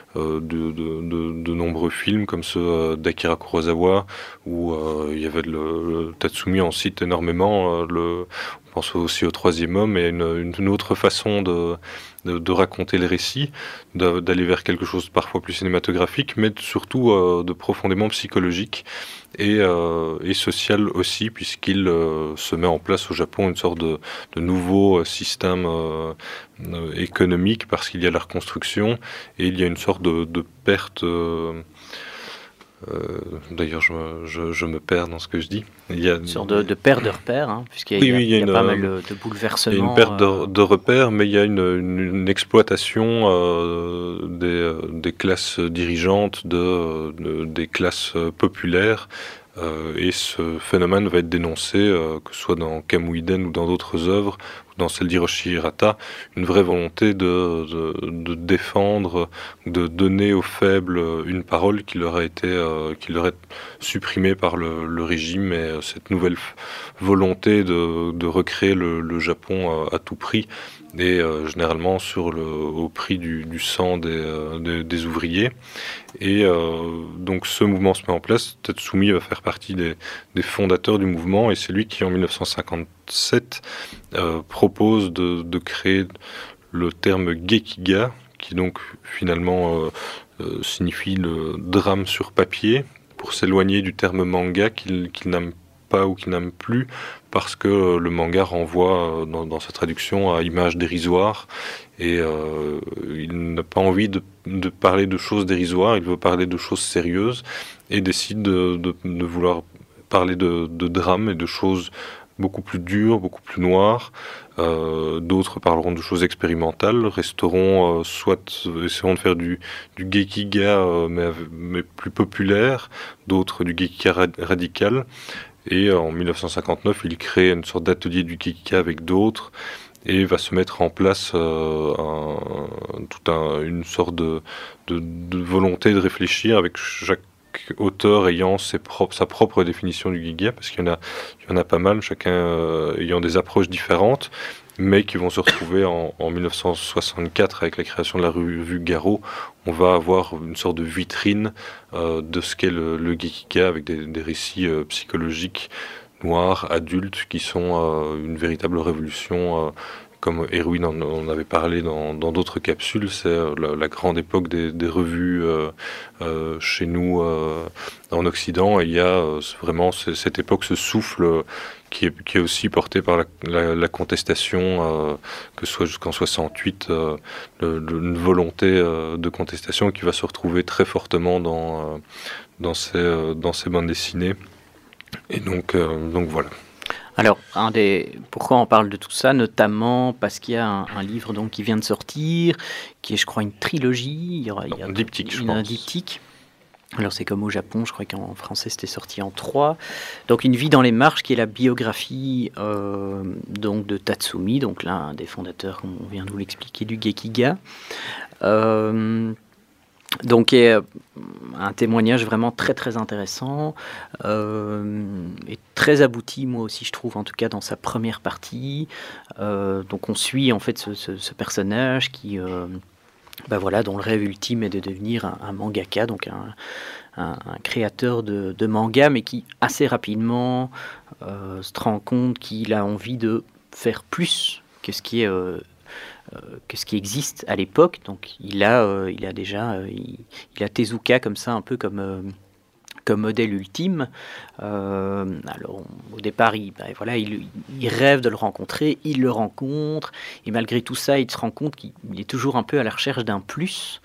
de nombreux films comme ceux d'Akira Kurosawa, où il y avait le Tatsumi en cite énormément, on pense aussi au Troisième Homme, et une autre façon de raconter les récits, d'aller vers quelque chose parfois plus cinématographique, mais surtout de profondément psychologique et social aussi, puisqu'il se met en place au Japon une sorte de nouveau système économique, parce qu'il y a la reconstruction et il y a une sorte de perte. D'ailleurs, je me perds dans ce que je dis. Il y a une sorte de perte de repères, puisqu'il y a pas mal de bouleversements. Il y a une perte de repères, mais il y a une exploitation des classes dirigeantes, des classes populaires. Et ce phénomène va être dénoncé, que ce soit dans Kamuiden ou dans d'autres œuvres, dans celle d'Hiroshi Hirata, une vraie volonté de défendre, de donner aux faibles une parole qui leur est supprimée par le régime, et cette nouvelle volonté de recréer le Japon à tout prix et généralement au prix du sang des ouvriers. Et donc ce mouvement se met en place. Tatsumi va faire partie des fondateurs du mouvement, et c'est lui qui en 1957 propose de créer le terme Gekiga, qui donc finalement signifie le drame sur papier, pour s'éloigner du terme manga qu'il n'aime pas ou qu'il n'aime plus, parce que le manga renvoie dans sa traduction à image dérisoire, et il n'a pas envie de parler de choses dérisoires, il veut parler de choses sérieuses, et décide de vouloir parler de drame et de choses beaucoup plus dures, beaucoup plus noires. D'autres parleront de choses expérimentales, resteront essaieront de faire du gekiga mais plus populaire, d'autres du gekiga radical. Et en 1959, il crée une sorte d'atelier du gekiga avec d'autres, et va se mettre en place une sorte de volonté de réfléchir, avec chaque auteur ayant sa propre définition du gekiga, parce qu'il y en a pas mal, chacun ayant des approches différentes, mais qui vont se retrouver en 1964 avec la création de la revue Garo. On va avoir une sorte de vitrine de ce qu'est le gekiga, avec des récits psychologiques noirs, adultes, qui sont une véritable révolution. Comme Erwin en avait parlé dans d'autres capsules, c'est la grande époque des revues chez nous en Occident. Et il y a vraiment cette époque, ce souffle qui est aussi porté par la contestation, que ce soit jusqu'en 68, une volonté de contestation qui va se retrouver très fortement dans ces bandes dessinées. Et donc voilà. Alors, pourquoi on parle de tout ça, notamment parce qu'il y a un livre donc, qui vient de sortir, qui est, je crois, une trilogie. Il y a un diptyque, je pense. Un diptyque. Alors, c'est comme au Japon, je crois qu'en français, c'était sorti en 3. Donc, Une vie dans les marches, qui est la biographie donc, de Tatsumi, donc l'un des fondateurs, comme on vient de vous l'expliquer, du gekiga. Donc, est un témoignage vraiment très très intéressant et très abouti, moi aussi je trouve, en tout cas dans sa première partie. Donc on suit en fait ce personnage qui, dont le rêve ultime est de devenir un mangaka, donc un créateur de manga, mais qui assez rapidement se rend compte qu'il a envie de faire plus que ce qui existe à l'époque. Donc il a Tezuka comme ça, un peu comme modèle ultime. Alors au départ, il rêve de le rencontrer, il le rencontre, et malgré tout ça, il se rend compte qu'il est toujours un peu à la recherche d'un plus.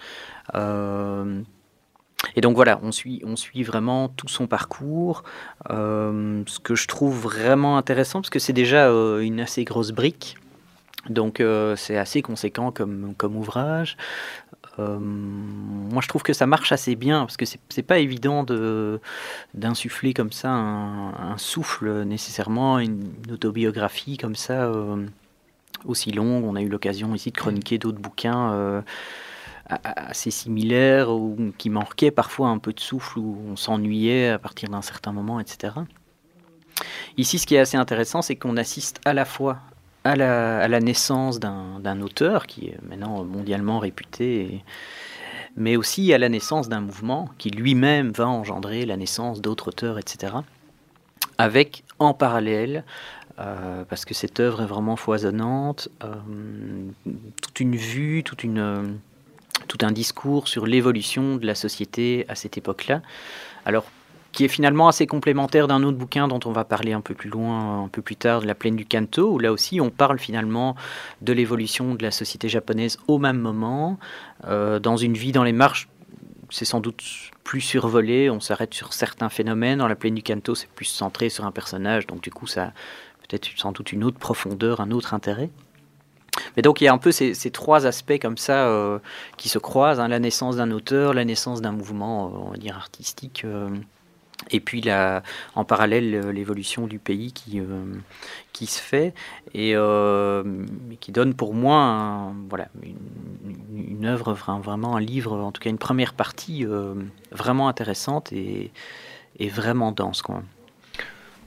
Et donc voilà, on suit vraiment tout son parcours. Ce que je trouve vraiment intéressant, parce que c'est déjà une assez grosse brique. Donc c'est assez conséquent comme ouvrage. Moi je trouve que ça marche assez bien, parce que c'est pas évident d'insuffler comme ça un souffle nécessairement, une autobiographie comme ça aussi longue. On a eu l'occasion ici de chroniquer d'autres bouquins assez similaires, ou qui manquaient parfois un peu de souffle, où on s'ennuyait à partir d'un certain moment, etc. Ici, ce qui est assez intéressant, c'est qu'on assiste à la fois à la naissance d'un auteur qui est maintenant mondialement réputé, mais aussi à la naissance d'un mouvement qui lui-même va engendrer la naissance d'autres auteurs, etc. Avec en parallèle, parce que cette œuvre est vraiment foisonnante, toute une vue, tout un discours sur l'évolution de la société à cette époque-là. Alors, qui est finalement assez complémentaire d'un autre bouquin dont on va parler un peu plus loin, un peu plus tard, de La plaine du Kanto, où là aussi on parle finalement de l'évolution de la société japonaise au même moment. Dans Une vie dans les marches, c'est sans doute plus survolé, on s'arrête sur certains phénomènes. Dans La plaine du Kanto, c'est plus centré sur un personnage, donc du coup ça a peut-être sans doute une autre profondeur, un autre intérêt. Mais donc il y a un peu ces trois aspects comme ça qui se croisent, hein, la naissance d'un auteur, la naissance d'un mouvement, on va dire artistique, et puis en parallèle l'évolution du pays qui se fait, et qui donne pour moi une œuvre, vraiment un livre, en tout cas une première partie vraiment intéressante et vraiment dense, quoi.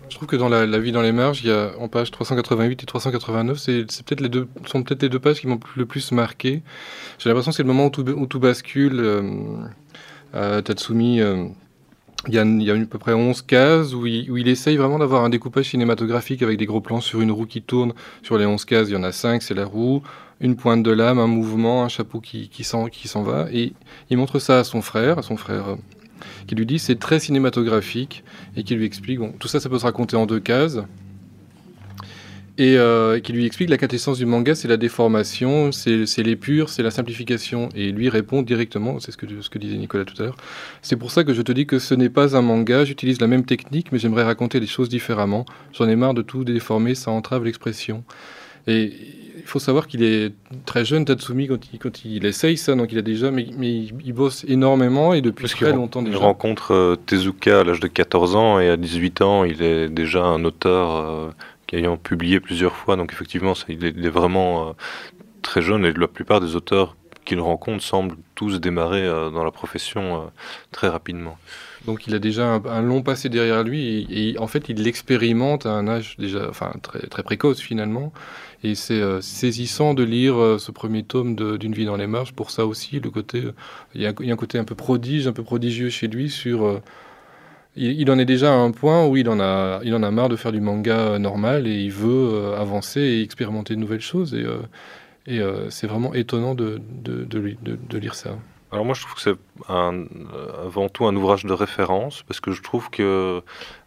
Je trouve que dans la vie dans les marges, il y a en page 388 et 389, c'est peut-être sont peut-être les deux pages qui m'ont le plus marqué. J'ai l'impression que c'est le moment où tout bascule. À Tatsumi, il y a à peu près 11 cases où il essaye vraiment d'avoir un découpage cinématographique avec des gros plans sur une roue qui tourne. Sur les 11 cases, il y en a 5, c'est la roue, une pointe de lame, un mouvement, un chapeau qui s'en va. Et il montre ça à son frère qui lui dit c'est très cinématographique et qui lui explique, bon, tout ça, ça peut se raconter en 2 cases. Et qui lui explique la quintessence du manga, c'est la déformation, c'est l'épure, c'est la simplification. Et lui répond directement, c'est ce que disait Nicolas tout à l'heure, c'est pour ça que je te dis que ce n'est pas un manga, j'utilise la même technique, mais j'aimerais raconter les choses différemment. J'en ai marre de tout déformer, ça entrave l'expression. Et il faut savoir qu'il est très jeune, Tatsumi, quand il essaye ça, donc il a déjà, mais il bosse énormément et depuis très longtemps déjà. Il rencontre Tezuka à l'âge de 14 ans et à 18 ans, il est déjà un auteur ayant publié plusieurs fois, donc effectivement, il est vraiment très jeune et la plupart des auteurs qu'il rencontre semblent tous démarrer dans la profession très rapidement. Donc il a déjà un long passé derrière lui et en fait il l'expérimente à un âge déjà très, très précoce finalement. Et c'est saisissant de lire ce premier tome d'une vie dans les marges. Pour ça aussi, il y a un côté un peu prodigieux chez lui sur... il en est déjà à un point où il en a marre de faire du manga normal et il veut avancer et expérimenter de nouvelles choses. Et c'est vraiment étonnant de lire ça. Alors moi je trouve que c'est avant tout un ouvrage de référence parce que je trouve que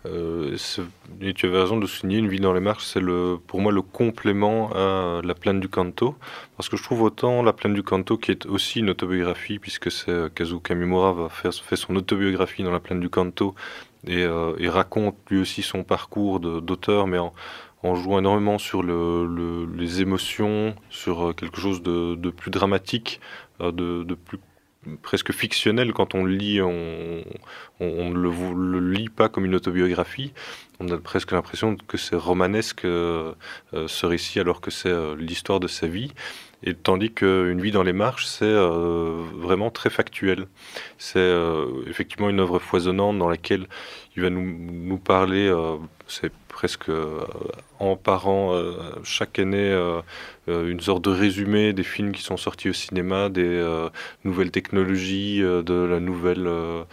et tu avais raison de souligner, Une vie dans les marches, c'est pour moi le complément à La plaine du Kanto, parce que je trouve autant La plaine du Kanto qui est aussi une autobiographie puisque c'est Kazuo Kamimura fait son autobiographie dans La plaine du Kanto et raconte lui aussi son parcours d'auteur mais en jouant énormément sur les émotions, sur quelque chose de plus dramatique, de plus presque fictionnel. Quand on le lit, on ne le lit pas comme une autobiographie. On a presque l'impression que c'est romanesque ce récit, alors que c'est l'histoire de sa vie. Et tandis qu'Une vie dans les marches, c'est vraiment très factuel. C'est effectivement une œuvre foisonnante dans laquelle il va nous parler, c'est presque en parant chaque année une sorte de résumé des films qui sont sortis au cinéma, des nouvelles technologies, de la nouvelle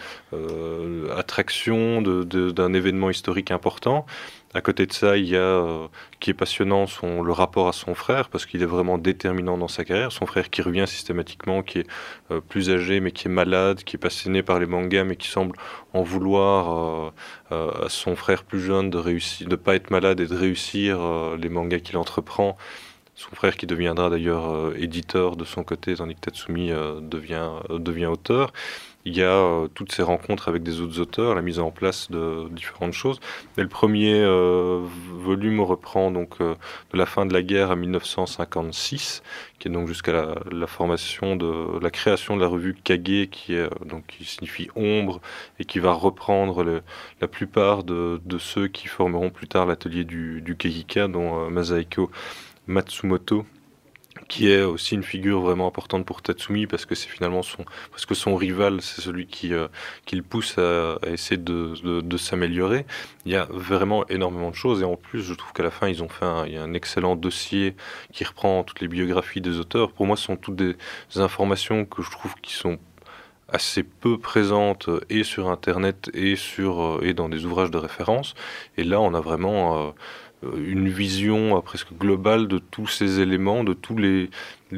attraction, d'un événement historique important. À côté de ça, il y a, qui est passionnant, le rapport à son frère, parce qu'il est vraiment déterminant dans sa carrière. Son frère qui revient systématiquement, qui est plus âgé, mais qui est malade, qui est passionné par les mangas, mais qui semble en vouloir à son frère plus jeune de réussir, de pas être malade et de réussir les mangas qu'il entreprend. Son frère qui deviendra d'ailleurs éditeur de son côté, tandis que Tatsumi devient auteur. Il y a toutes ces rencontres avec des autres auteurs, la mise en place de différentes choses. Et le premier volume reprend donc de la fin de la guerre à 1956, qui est donc jusqu'à la formation la création de la revue Kage, qui signifie ombre, et qui va reprendre la plupart de ceux qui formeront plus tard l'atelier du Keikika, dont Masahiko Matsumoto, qui est aussi une figure vraiment importante pour Tatsumi parce que c'est finalement presque son rival, c'est celui qui le pousse à essayer de s'améliorer. Il y a vraiment énormément de choses et en plus je trouve qu'à la fin il y a un excellent dossier qui reprend toutes les biographies des auteurs. Pour moi ce sont toutes des informations que je trouve qui sont assez peu présentes et sur internet et dans des ouvrages de référence, et là on a vraiment une vision presque globale de tous ces éléments, de tous les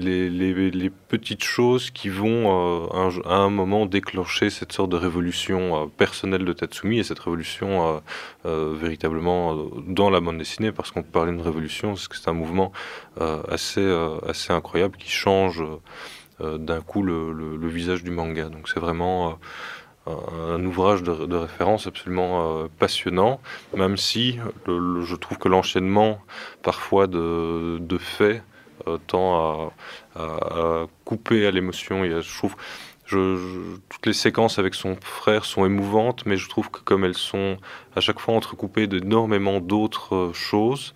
petites choses qui vont à un moment déclencher cette sorte de révolution personnelle de Tatsumi, et cette révolution véritablement dans la bande dessinée, parce qu'on peut parler d'une révolution, parce que c'est un mouvement assez incroyable qui change d'un coup le visage du manga. Donc c'est vraiment un ouvrage de référence absolument passionnant, même si je trouve que l'enchaînement parfois de faits tend à couper à l'émotion. Je trouve toutes les séquences avec son frère sont émouvantes, mais je trouve que comme elles sont à chaque fois entrecoupées d'énormément d'autres choses,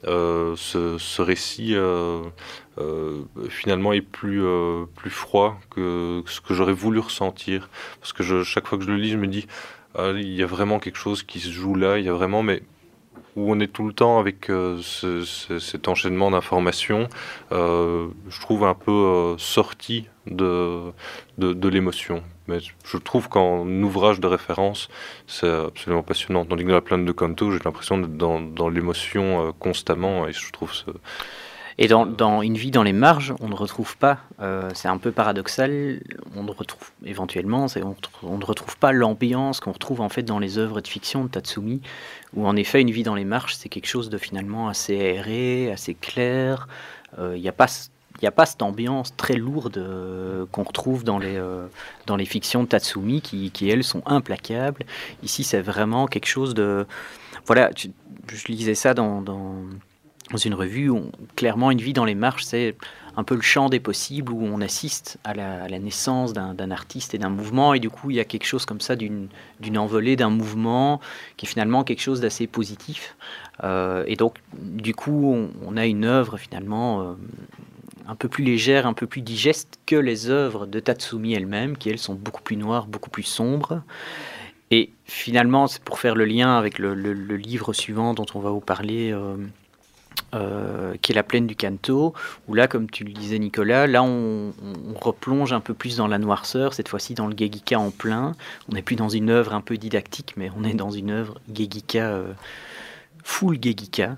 ce récit finalement est plus froid que ce que j'aurais voulu ressentir. Parce que chaque fois que je le lis, je me dis il y a vraiment quelque chose qui se joue là, il y a vraiment, mais où on est tout le temps avec cet enchaînement d'informations, je trouve un peu sorti de l'émotion. Mais je trouve qu'en ouvrage de référence, c'est absolument passionnant. Tandis que dans la plainte de Canto, j'ai l'impression d'être dans l'émotion constamment, et je trouve Et dans Une vie dans les marges, on ne retrouve pas, c'est un peu paradoxal, on ne retrouve éventuellement, on ne retrouve pas l'ambiance qu'on retrouve en fait dans les œuvres de fiction de Tatsumi, où en effet Une vie dans les marges, c'est quelque chose de finalement assez aéré, assez clair. Il n'y a pas cette ambiance très lourde qu'on retrouve dans les fictions de Tatsumi qui elles sont implacables. Ici, c'est vraiment quelque chose de... Voilà, je lisais ça dans une revue où clairement Une vie dans les marges, c'est un peu le champ des possibles, où on assiste à la naissance d'un artiste et d'un mouvement, et du coup il y a quelque chose comme ça d'une envolée, d'un mouvement qui est finalement quelque chose d'assez positif, et donc du coup on a une œuvre finalement un peu plus légère, un peu plus digeste que les œuvres de Tatsumi elles-mêmes, qui elles sont beaucoup plus noires, beaucoup plus sombres. Et finalement, c'est pour faire le lien avec le livre suivant dont on va vous parler, qui est La plaine du Kanto, où là, comme tu le disais Nicolas, là on replonge un peu plus dans la noirceur, cette fois-ci dans le Geigika en plein. On n'est plus dans une œuvre un peu didactique, mais on est dans une œuvre Geigika, full Geigika.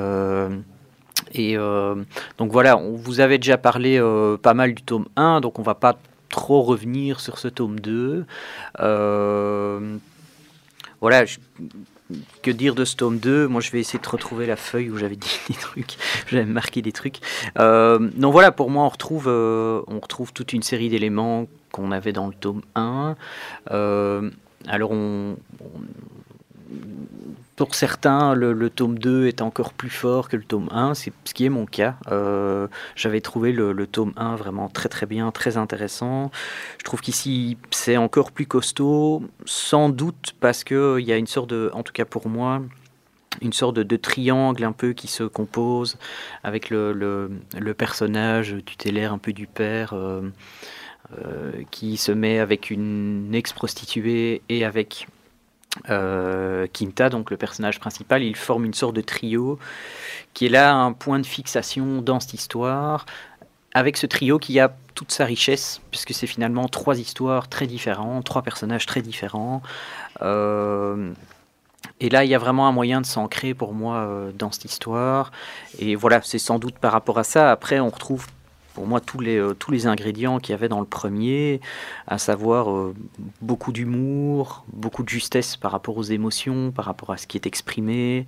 Donc voilà, on vous avait déjà parlé pas mal du tome 1, donc on va pas trop revenir sur ce tome 2. Voilà, que dire de ce tome 2? Moi, je vais essayer de retrouver la feuille où j'avais dit des trucs, j'avais marqué des trucs. Donc voilà, pour moi, on retrouve toute une série d'éléments qu'on avait dans le tome 1. Alors, pour certains, le tome 2 est encore plus fort que le tome 1, c'est ce qui est mon cas. J'avais trouvé le tome 1 vraiment très très bien, très intéressant. Je trouve qu'ici, c'est encore plus costaud, sans doute parce qu'il y a une sorte de, en tout cas pour moi, une sorte de triangle un peu qui se compose avec le personnage tutélaire un peu du père, qui se met avec une ex-prostituée et avec Kinta, donc le personnage principal. Ils forment une sorte de trio qui est là un point de fixation dans cette histoire, avec ce trio qui a toute sa richesse, puisque c'est finalement 3 histoires très différentes, 3 personnages très différents. Et là, il y a vraiment un moyen de s'ancrer pour moi dans cette histoire. Et voilà, c'est sans doute par rapport à ça. Après, on retrouve pour moi tous les ingrédients qu'il y avait dans le premier, à savoir beaucoup d'humour, beaucoup de justesse par rapport aux émotions, par rapport à ce qui est exprimé,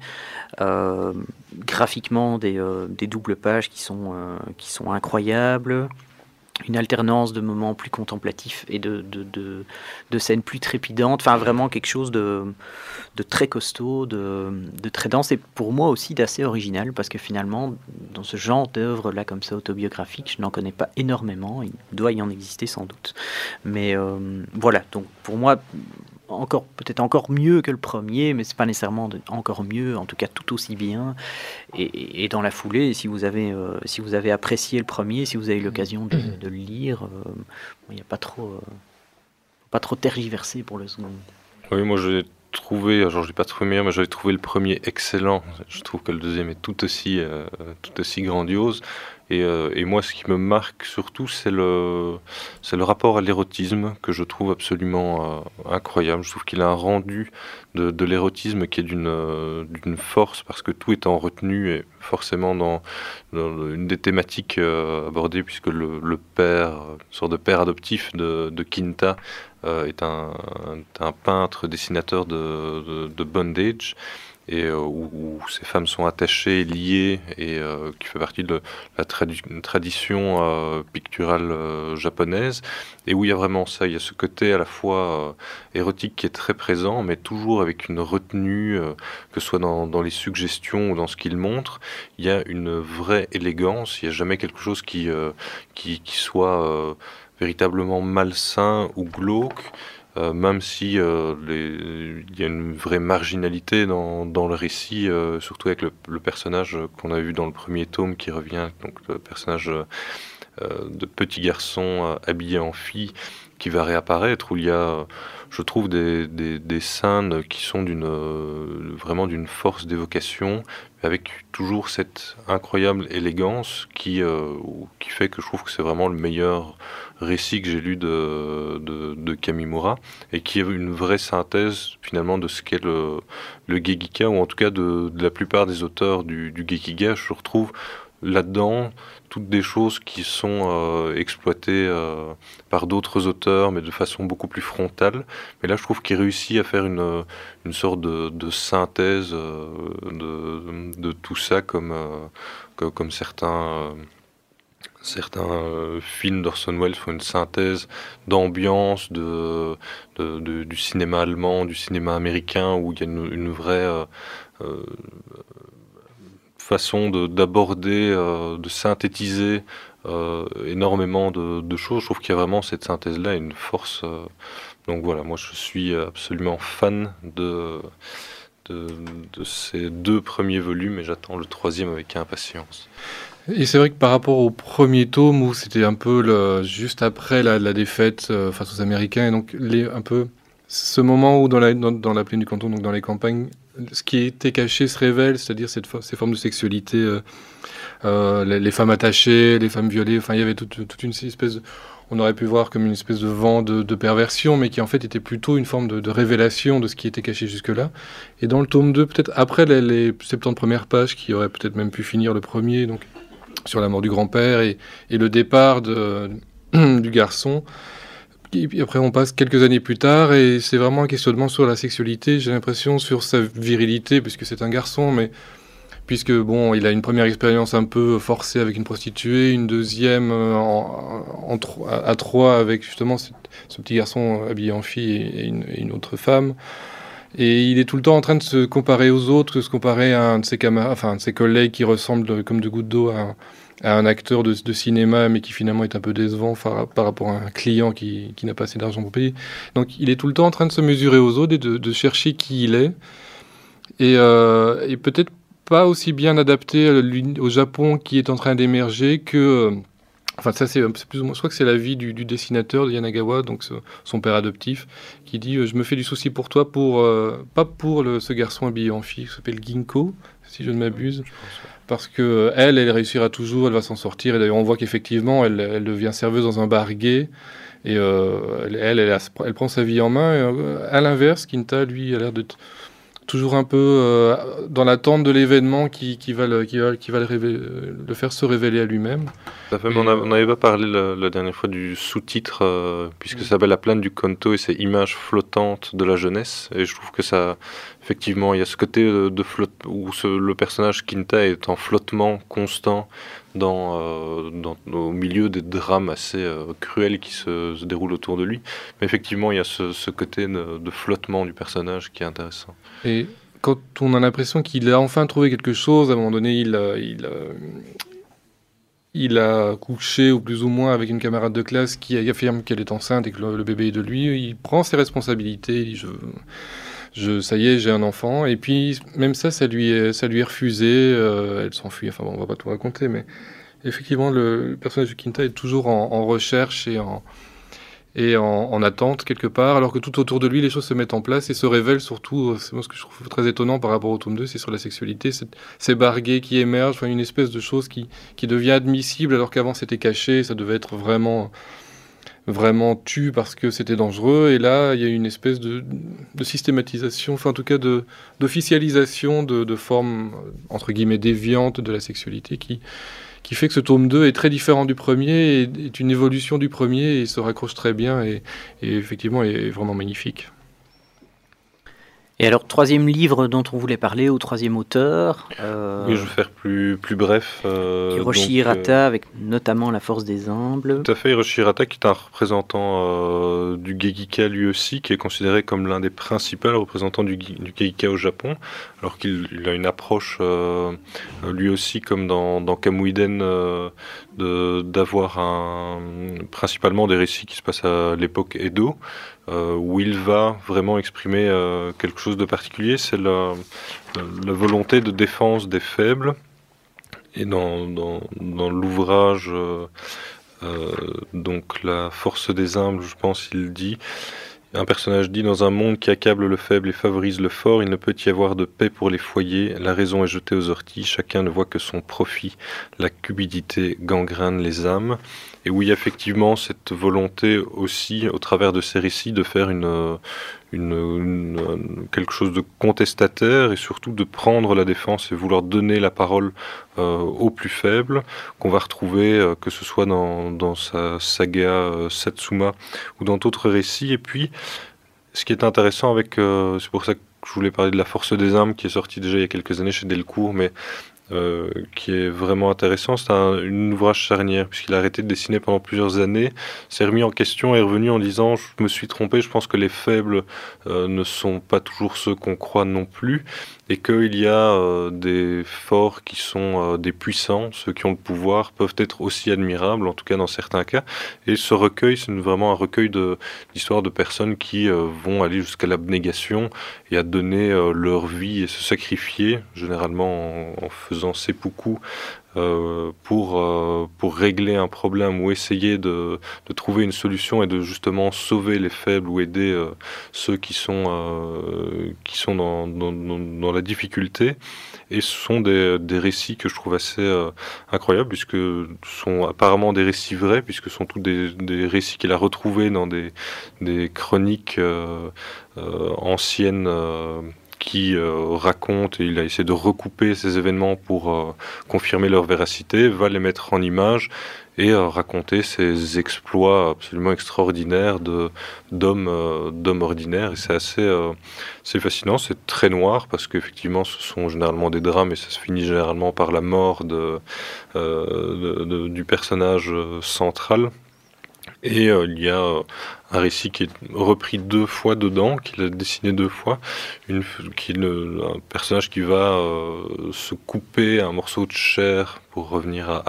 graphiquement des doubles pages qui sont incroyables, une alternance de moments plus contemplatifs et de scènes plus trépidantes, enfin vraiment quelque chose de très costaud, de très dense, et pour moi aussi d'assez original, parce que finalement dans ce genre d'œuvre là comme ça autobiographique, je n'en connais pas énormément. Il doit y en exister sans doute, mais voilà, donc pour moi peut-être encore mieux que le premier, mais c'est pas nécessairement encore mieux, en tout cas tout aussi bien. Et dans la foulée, si vous avez apprécié le premier, si vous avez eu l'occasion de le lire, il n'y a pas trop tergiversé pour le second. Oui, moi j'ai trouvé, genre je l'ai pas trouvé meilleur, mais j'avais trouvé le premier excellent. Je trouve que le deuxième est tout aussi grandiose. Et moi, ce qui me marque surtout, c'est le rapport à l'érotisme que je trouve absolument incroyable. Je trouve qu'il a un rendu de l'érotisme qui est d'une force, parce que tout est en retenue, et forcément dans une des thématiques abordées, puisque le père, une sorte de père adoptif de Kinta, est un peintre dessinateur de bondage, et où ces femmes sont attachées, liées, et qui fait partie de la tradition picturale japonaise, et où il y a vraiment ça, il y a ce côté à la fois érotique qui est très présent, mais toujours avec une retenue, que ce soit dans les suggestions ou dans ce qu'il montre. Il y a une vraie élégance, il n'y a jamais quelque chose qui soit véritablement malsain ou glauque. Même si il y a une vraie marginalité dans le récit, surtout avec le personnage qu'on a vu dans le premier tome qui revient, donc le personnage de petit garçon habillé en fille, qui va réapparaître, où il y a, je trouve, des scènes qui sont vraiment d'une force d'évocation, avec toujours cette incroyable élégance qui fait que je trouve que c'est vraiment le meilleur récit que j'ai lu de Kamimura, et qui est une vraie synthèse finalement de ce qu'est le Gekiga, ou en tout cas de la plupart des auteurs du Gekiga. Je retrouve là-dedans toutes des choses qui sont exploitées par d'autres auteurs, mais de façon beaucoup plus frontale. Mais là, je trouve qu'il réussit à faire une sorte de synthèse de tout ça, comme certains films d'Orson Welles font une synthèse d'ambiance du cinéma allemand, du cinéma américain, où il y a une vraie façon d'aborder, de synthétiser énormément de choses. Je trouve qu'il y a vraiment cette synthèse-là, une force. Donc voilà, moi je suis absolument fan de ces 2 premiers volumes, et j'attends le 3e avec impatience. Et c'est vrai que par rapport au premier tome, où c'était un peu juste après la défaite face aux Américains, et donc un peu ce moment où dans la plaine du Canton, donc dans les campagnes, ce qui était caché se révèle, c'est-à-dire ces formes de sexualité, les femmes attachées, les femmes violées, enfin il y avait toute une espèce on aurait pu voir comme une espèce de vent de perversion, mais qui en fait était plutôt une forme de révélation de ce qui était caché jusque-là. Et dans le tome 2, peut-être après les 70 premières pages, qui auraient peut-être même pu finir le premier, donc sur la mort du grand-père et le départ du garçon. Et puis après, on passe quelques années plus tard, et c'est vraiment un questionnement sur la sexualité, j'ai l'impression, sur sa virilité, puisque c'est un garçon, mais puisque, bon, il a une première expérience un peu forcée avec une prostituée, une deuxième à 3 avec justement ce petit garçon habillé en fille et une autre femme. Et il est tout le temps en train de se comparer aux autres, de se comparer à un de ses camarades, enfin un de ses collègues qui ressemble comme de gouttes d'eau à un acteur de cinéma, mais qui finalement est un peu décevant par rapport à un client qui n'a pas assez d'argent pour payer. Donc il est tout le temps en train de se mesurer aux autres et de chercher qui il est. Et peut-être pas aussi bien adapté au Japon qui est en train d'émerger que... Enfin, ça, c'est plus ou moins... Je crois que c'est l'avis du dessinateur de Yanagawa, donc son père adoptif, qui dit je me fais du souci pour toi, pas pour ce garçon habillé en fille, qui s'appelle Ginko, si je ne m'abuse, parce que elle réussira toujours, elle va s'en sortir. Et d'ailleurs, on voit qu'effectivement, elle devient serveuse dans un bar gay, et elle prend sa vie en main. Et, à l'inverse, Kinta, lui, a l'air d'être toujours un peu dans l'attente de l'événement qui va le faire se révéler à lui-même. On n'avait pas parlé la dernière fois du sous-titre, puisque ça s'appelle La plaine du Kanto, et c'est images flottantes de la jeunesse. Et je trouve que ça, effectivement, il y a ce côté de flotte, où le personnage Kinta est en flottement constant au milieu des drames assez cruels qui se déroulent autour de lui. Mais effectivement, il y a ce côté de flottement du personnage qui est intéressant. Et quand on a l'impression qu'il a enfin trouvé quelque chose, à un moment donné, il a couché, ou plus ou moins, avec une camarade de classe qui affirme qu'elle est enceinte et que le bébé est de lui. Il prend ses responsabilités, il dit ça y est, j'ai un enfant. Et puis, même ça lui est refusé. Elle s'enfuit, enfin bon, on va pas tout raconter, mais effectivement, le personnage de Kinta est toujours en recherche et en attente quelque part, alors que tout autour de lui, les choses se mettent en place et se révèlent. Surtout, c'est moi ce que je trouve très étonnant par rapport au tome 2, c'est sur la sexualité, ces barguets qui émergent, enfin, une espèce de chose qui devient admissible, alors qu'avant c'était caché, ça devait être vraiment tu parce que c'était dangereux. Et là, il y a une espèce de systématisation, enfin en tout cas d'officialisation de formes, entre guillemets, déviantes de la sexualité qui fait que ce tome 2 est très différent du premier, et est une évolution du premier, et se raccroche très bien, et effectivement est vraiment magnifique. Et alors, 3e livre dont on voulait parler, ou 3e auteur Oui, je vais faire plus bref. Hiroshi Hirata, avec notamment La Force des Humbles. Tout à fait, Hiroshi Hirata, qui est un représentant du Gekiga lui aussi, qui est considéré comme l'un des principaux représentants du Gekiga au Japon, alors qu'il a une approche lui aussi, comme dans Kamuiden, d'avoir principalement des récits qui se passent à l'époque Edo, où il va vraiment exprimer quelque chose de particulier, c'est la volonté de défense des faibles. Et dans l'ouvrage donc la force des humbles, je pense, il dit. Un personnage dit: dans un monde qui accable le faible et favorise le fort, il ne peut y avoir de paix pour les foyers. La raison est jetée aux orties, chacun ne voit que son profit. La cupidité gangrène les âmes. Et oui, effectivement, cette volonté aussi, au travers de ces récits, de faire quelque chose de contestataire et surtout de prendre la défense et vouloir donner la parole aux plus faibles, qu'on va retrouver que ce soit dans sa saga Satsuma ou dans d'autres récits. Et puis, ce qui est intéressant avec... c'est pour ça que je voulais parler de La Force des âmes, qui est sorti déjà il y a quelques années chez Delcourt, mais qui est vraiment intéressant. C'est un ouvrage charnière, puisqu'il a arrêté de dessiner pendant plusieurs années, s'est remis en question et est revenu en disant: je me suis trompé, je pense que les faibles ne sont pas toujours ceux qu'on croit non plus, et qu'il y a des forts qui sont des puissants, ceux qui ont le pouvoir peuvent être aussi admirables, en tout cas dans certains cas. Et ce recueil, c'est vraiment un recueil d'histoires de personnes qui vont aller jusqu'à l'abnégation et à donner leur vie et se sacrifier, généralement en faisant seppuku, pour régler un problème ou essayer de trouver une solution et de justement sauver les faibles ou aider ceux qui sont dans la difficulté. Et ce sont des récits que je trouve assez incroyables, puisque ce sont apparemment des récits vrais, puisque ce sont tous des récits qu'il a retrouvés dans des chroniques anciennes qui raconte, et il a essayé de recouper ces événements pour confirmer leur véracité, va les mettre en image et raconter ces exploits absolument extraordinaires d'hommes ordinaires. Et c'est assez fascinant, c'est très noir, parce qu'effectivement ce sont généralement des drames et ça se finit généralement par la mort du personnage central. Et il y a un récit qui est repris 2 fois dedans, qu'il a dessiné 2 fois, qui est un personnage qui va se couper un morceau de chair pour revenir à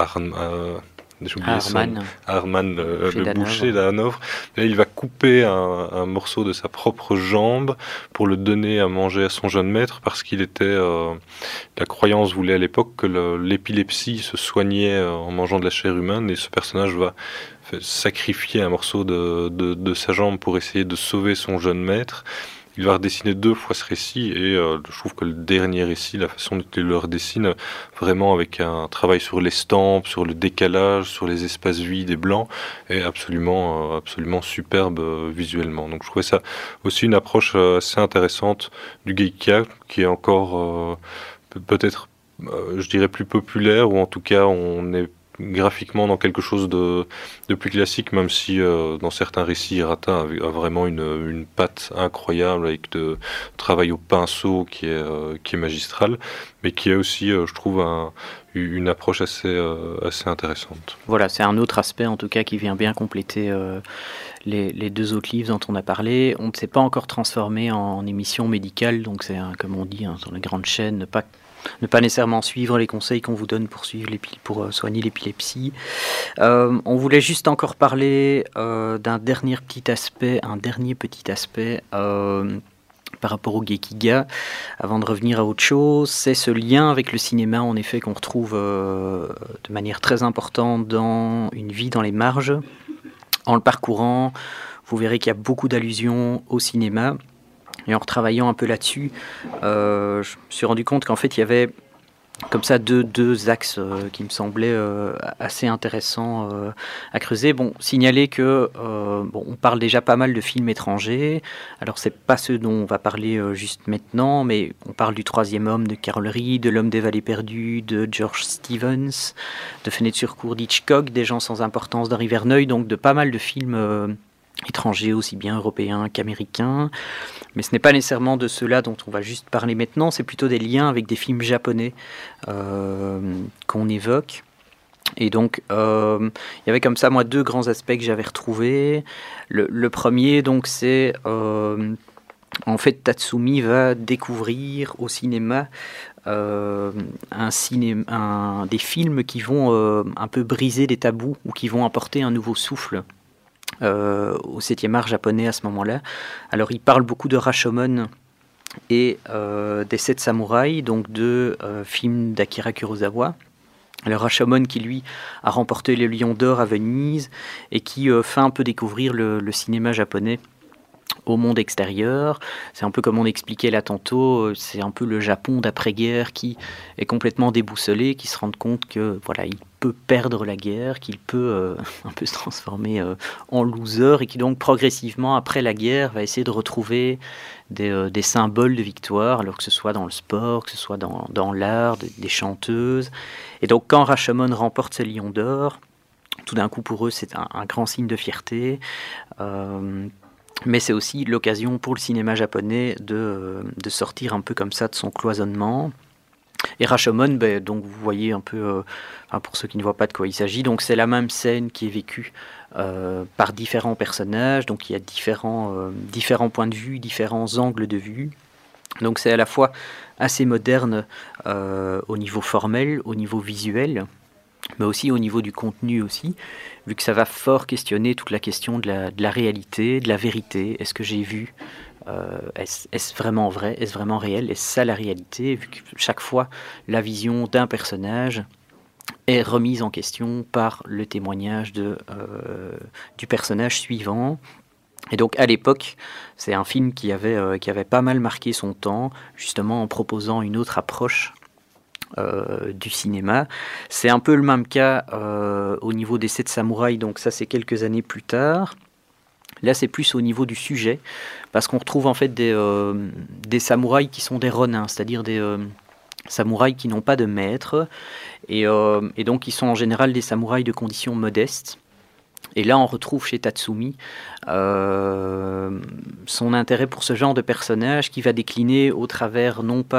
Arman, le boucher d'Hanovre. Là, il va couper un morceau de sa propre jambe pour le donner à manger à son jeune maître, parce qu'il était... la croyance voulait à l'époque que l'épilepsie se soignait en mangeant de la chair humaine, et ce personnage va sacrifier un morceau de sa jambe pour essayer de sauver son jeune maître. Il va redessiner 2 fois ce récit, et je trouve que le dernier récit, la façon dont il le redessine, vraiment avec un travail sur l'estampe, sur le décalage, sur les espaces vides et blancs, est absolument superbe visuellement. Donc je trouvais ça aussi une approche assez intéressante du Gekiga, qui est encore peut-être, je dirais, plus populaire, ou en tout cas on est graphiquement dans quelque chose de plus classique, même si dans certains récits Hirata a vraiment une patte incroyable, avec de travail au pinceau qui est magistral, mais qui est aussi, je trouve, une approche assez intéressante. Voilà, c'est un autre aspect en tout cas qui vient bien compléter les 2 autres livres dont on a parlé. On ne s'est pas encore transformé en émission médicale, donc c'est, comme on dit sur les grandes chaînes, ne pas nécessairement suivre les conseils qu'on vous donne pour soigner l'épilepsie. On voulait juste encore parler d'un dernier petit aspect par rapport au Gekiga, avant de revenir à autre chose. C'est ce lien avec le cinéma, en effet, qu'on retrouve de manière très importante dans Une vie dans les marges. En le parcourant, vous verrez qu'il y a beaucoup d'allusions au cinéma. Et en retravaillant un peu là-dessus, je me suis rendu compte qu'en fait, il y avait comme ça deux axes qui me semblaient assez intéressants à creuser. Bon, signaler que on parle déjà pas mal de films étrangers. Alors, c'est pas ceux dont on va parler juste maintenant, mais on parle du Troisième Homme de Carol Reed, de L'Homme des Vallées Perdues de George Stevens, de Fenêtre sur cour d'Hitchcock, Des gens sans importance d'Henri Verneuil, donc de pas mal de films étrangers, aussi bien européens qu'américains. Mais ce n'est pas nécessairement de ceux-là dont on va juste parler maintenant, c'est plutôt des liens avec des films japonais qu'on évoque. Et donc, il y avait comme ça, moi, 2 grands aspects que j'avais retrouvés. Le premier, donc, c'est... en fait, Tatsumi va découvrir au cinéma des films qui vont un peu briser les tabous, ou qui vont apporter un nouveau souffle au 7e art japonais à ce moment-là. Alors, il parle beaucoup de Rashomon et des 7 samouraïs, donc 2 films d'Akira Kurosawa. Le Rashomon qui, lui, a remporté le Lion d'Or à Venise et qui fait un peu découvrir le cinéma japonais au monde extérieur. C'est un peu comme on expliquait là tantôt, c'est un peu le Japon d'après-guerre qui est complètement déboussolé, qui se rend compte que voilà, il peut perdre la guerre, qu'il peut un peu se transformer en loser et qui donc progressivement après la guerre va essayer de retrouver des symboles de victoire, alors que ce soit dans le sport, que ce soit dans l'art, des chanteuses. Et donc quand Rashomon remporte ce Lion d'Or, tout d'un coup pour eux c'est un grand signe de fierté. Mais c'est aussi l'occasion pour le cinéma japonais de sortir un peu comme ça de son cloisonnement. Et Rashomon, donc vous voyez un peu, pour ceux qui ne voient pas de quoi il s'agit, donc c'est la même scène qui est vécue par différents personnages, donc il y a différents points de vue, différents angles de vue. Donc c'est à la fois assez moderne au niveau formel, au niveau visuel, mais aussi au niveau du contenu aussi, vu que ça va fort questionner toute la question de la réalité, de la vérité. Est-ce que j'ai vu est-ce vraiment vrai? Est-ce vraiment réel? Est-ce ça la réalité? Vu que chaque fois, la vision d'un personnage est remise en question par le témoignage du personnage suivant. Et donc à l'époque, c'est un film qui avait pas mal marqué son temps, justement en proposant une autre approche du cinéma. C'est un peu le même cas au niveau des 7 samouraïs, donc ça c'est quelques années plus tard. Là c'est plus au niveau du sujet, parce qu'on retrouve en fait des samouraïs qui sont des ronins, c'est-à-dire des samouraïs qui n'ont pas de maître, et donc qui sont en général des samouraïs de conditions modestes. Et là, on retrouve chez Tatsumi son intérêt pour ce genre de personnage qui va décliner au travers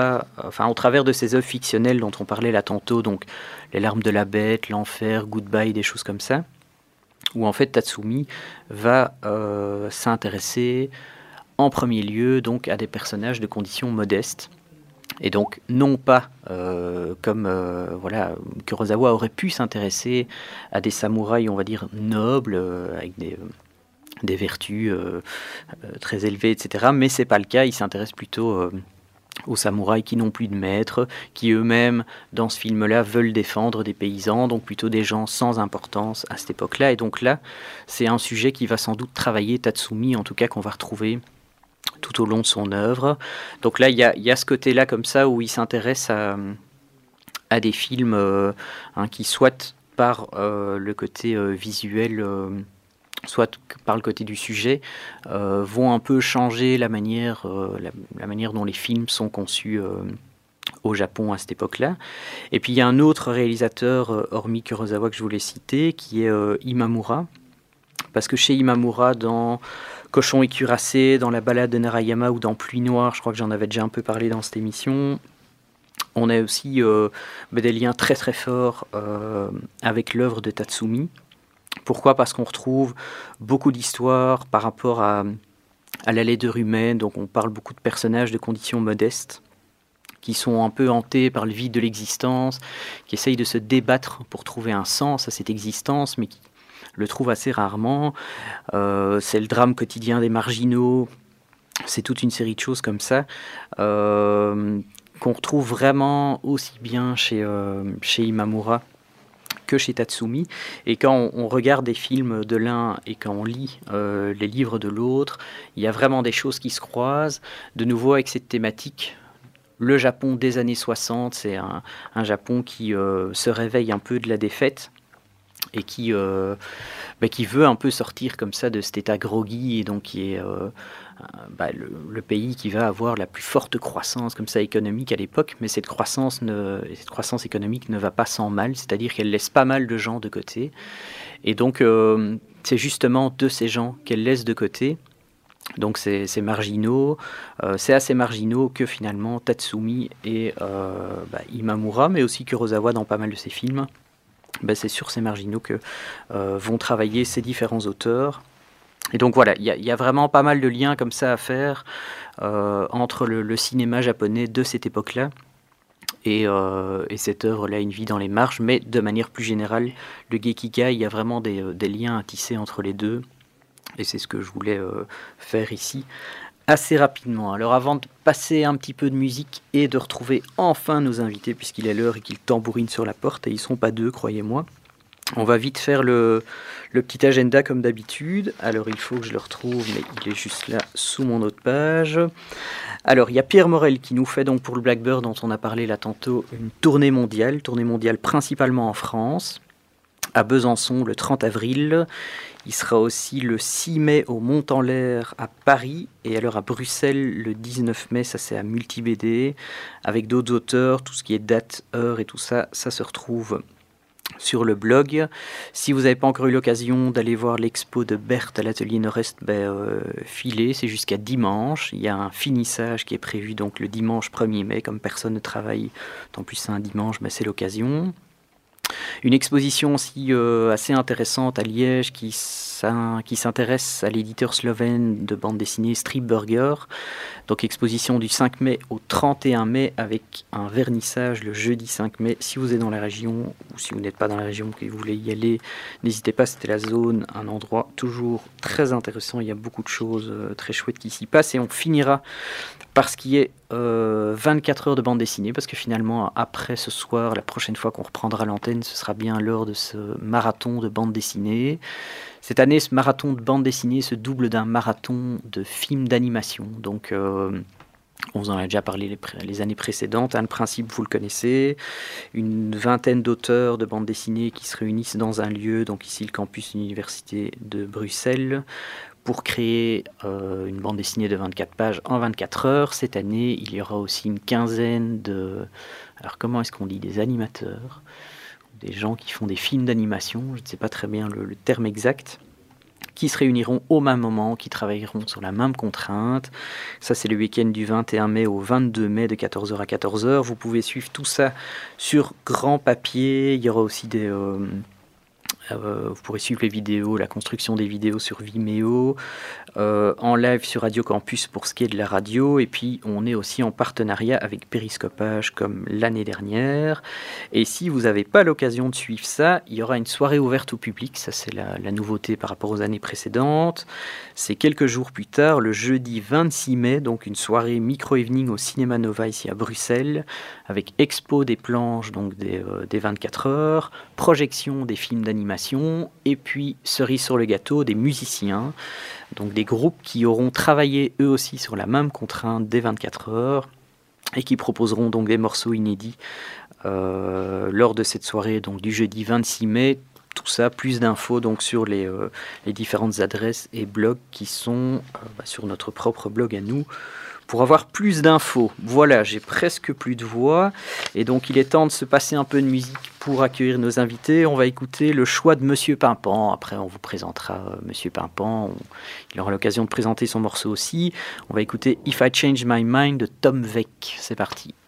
de ces œuvres fictionnelles dont on parlait là tantôt, donc Les Larmes de la Bête, L'Enfer, Goodbye, des choses comme ça, où en fait Tatsumi va s'intéresser en premier lieu donc à des personnages de conditions modestes. Et donc, non pas comme Kurosawa aurait pu s'intéresser à des samouraïs, on va dire, nobles, avec des vertus très élevées, etc. Mais c'est pas le cas, il s'intéresse plutôt aux samouraïs qui n'ont plus de maître, qui eux-mêmes, dans ce film-là, veulent défendre des paysans, donc plutôt des gens sans importance à cette époque-là. Et donc là, c'est un sujet qui va sans doute travailler Tatsumi, en tout cas qu'on va retrouver tout au long de son œuvre. Donc là, il y a ce côté-là comme ça où il s'intéresse à des films qui, soit par le côté visuel, soit par le côté du sujet, vont un peu changer la manière dont les films sont conçus au Japon à cette époque-là. Et puis il y a un autre réalisateur, hormis Kurosawa, que je voulais citer, qui est Imamura. Parce que chez Imamura, dans Cochon et Cuirassé, dans La Ballade de Narayama ou dans Pluie Noire, je crois que j'en avais déjà un peu parlé dans cette émission, on a aussi des liens très très forts avec l'œuvre de Tatsumi. Pourquoi? Parce qu'on retrouve beaucoup d'histoires par rapport à la laideur humaine, donc on parle beaucoup de personnages de conditions modestes, qui sont un peu hantés par le vide de l'existence, qui essayent de se débattre pour trouver un sens à cette existence, mais qui le trouve assez rarement. C'est le drame quotidien des marginaux, c'est toute une série de choses comme ça qu'on retrouve vraiment aussi bien chez Imamura que chez Tatsumi. Et quand on regarde des films de l'un et quand on lit les livres de l'autre, il y a vraiment des choses qui se croisent, de nouveau avec cette thématique. Le Japon des années 60, c'est un Japon qui se réveille un peu de la défaite, et qui veut un peu sortir comme ça de cet état groggy, et donc qui est le pays qui va avoir la plus forte croissance comme ça économique à l'époque, mais cette croissance économique ne va pas sans mal, c'est-à-dire qu'elle laisse pas mal de gens de côté, et donc c'est justement de ces gens qu'elle laisse de côté, donc ces marginaux, c'est à ces marginaux que finalement Tatsumi et Imamura, mais aussi Kurosawa dans pas mal de ses films, c'est sur ces marginaux que vont travailler ces différents auteurs. Et donc voilà, il y a vraiment pas mal de liens comme ça à faire entre le cinéma japonais de cette époque-là et cette œuvre-là, Une vie dans les marges, mais de manière plus générale, le Gekigai, il y a vraiment des liens à tisser entre les deux, et c'est ce que je voulais faire ici assez rapidement. Alors avant de passer un petit peu de musique et de retrouver enfin nos invités, puisqu'il est l'heure et qu'ils tambourinent sur la porte, et ils ne sont pas deux, croyez-moi, on va vite faire le petit agenda comme d'habitude. Alors il faut que je le retrouve, mais il est juste là sous mon autre page. Alors il y a Pierre Morel qui nous fait donc pour le Blackbird dont on a parlé là tantôt une tournée mondiale principalement en France, à Besançon le 30 avril. Il sera aussi le 6 mai au Mont-en-l'Air à Paris et alors à Bruxelles le 19 mai, ça c'est à Multi-BD, avec d'autres auteurs, tout ce qui est date, heure et tout ça, ça se retrouve sur le blog. Si vous n'avez pas encore eu l'occasion d'aller voir l'expo de Berthe à l'atelier Nord-Est, filez, c'est jusqu'à dimanche. Il y a un finissage qui est prévu donc le dimanche 1er mai, comme personne ne travaille, tant plus c'est un dimanche, c'est l'occasion. Une exposition aussi assez intéressante à Liège qui s'intéresse à l'éditeur slovène de bande dessinée Stripburger. Donc exposition du 5 mai au 31 mai avec un vernissage le jeudi 5 mai. Si vous êtes dans la région ou si vous n'êtes pas dans la région et que vous voulez y aller, n'hésitez pas, c'était la zone, un endroit toujours très intéressant. Il y a beaucoup de choses très chouettes qui s'y passent et on finira par ce qui est 24 heures de bande dessinée, parce que finalement, après ce soir, la prochaine fois qu'on reprendra l'antenne, ce sera bien l'heure de ce marathon de bande dessinée. Cette année, ce marathon de bande dessinée se double d'un marathon de films d'animation. Donc, on vous en a déjà parlé les années précédentes. Le principe, vous le connaissez. Une vingtaine d'auteurs de bande dessinée qui se réunissent dans un lieu, donc ici le campus université de Bruxelles, pour créer une bande dessinée de 24 pages en 24 heures. Cette année, il y aura aussi une quinzaine de... Alors comment est-ce qu'on dit? Des animateurs, des gens qui font des films d'animation, je ne sais pas très bien le terme exact, qui se réuniront au même moment, qui travailleront sur la même contrainte. Ça, c'est le week-end du 21 mai au 22 mai de 14h à 14h. Vous pouvez suivre tout ça sur grand papier. Il y aura aussi des... vous pourrez suivre les vidéos, la construction des vidéos sur Vimeo, en live sur Radio Campus pour ce qui est de la radio, et puis on est aussi en partenariat avec Périscopage comme l'année dernière. Et si vous n'avez pas l'occasion de suivre ça, il y aura une soirée ouverte au public, ça c'est la nouveauté par rapport aux années précédentes. C'est quelques jours plus tard, le jeudi 26 mai, donc une soirée micro-evening au Cinéma Nova ici à Bruxelles, avec expo des planches, donc des 24 heures, projection des films d'animation, et puis cerise sur le gâteau, des musiciens, donc des groupes qui auront travaillé eux aussi sur la même contrainte des 24 heures et qui proposeront donc des morceaux inédits lors de cette soirée donc du jeudi 26 mai. Tout ça, plus d'infos donc sur les différentes adresses et blogs qui sont sur notre propre blog à nous, pour avoir plus d'infos. Voilà, j'ai presque plus de voix, et donc il est temps de se passer un peu de musique pour accueillir nos invités. On va écouter le choix de Monsieur Pimpan, après on vous présentera Monsieur Pimpan, il aura l'occasion de présenter son morceau aussi. On va écouter If I Change My Mind de Tom Veck, c'est parti.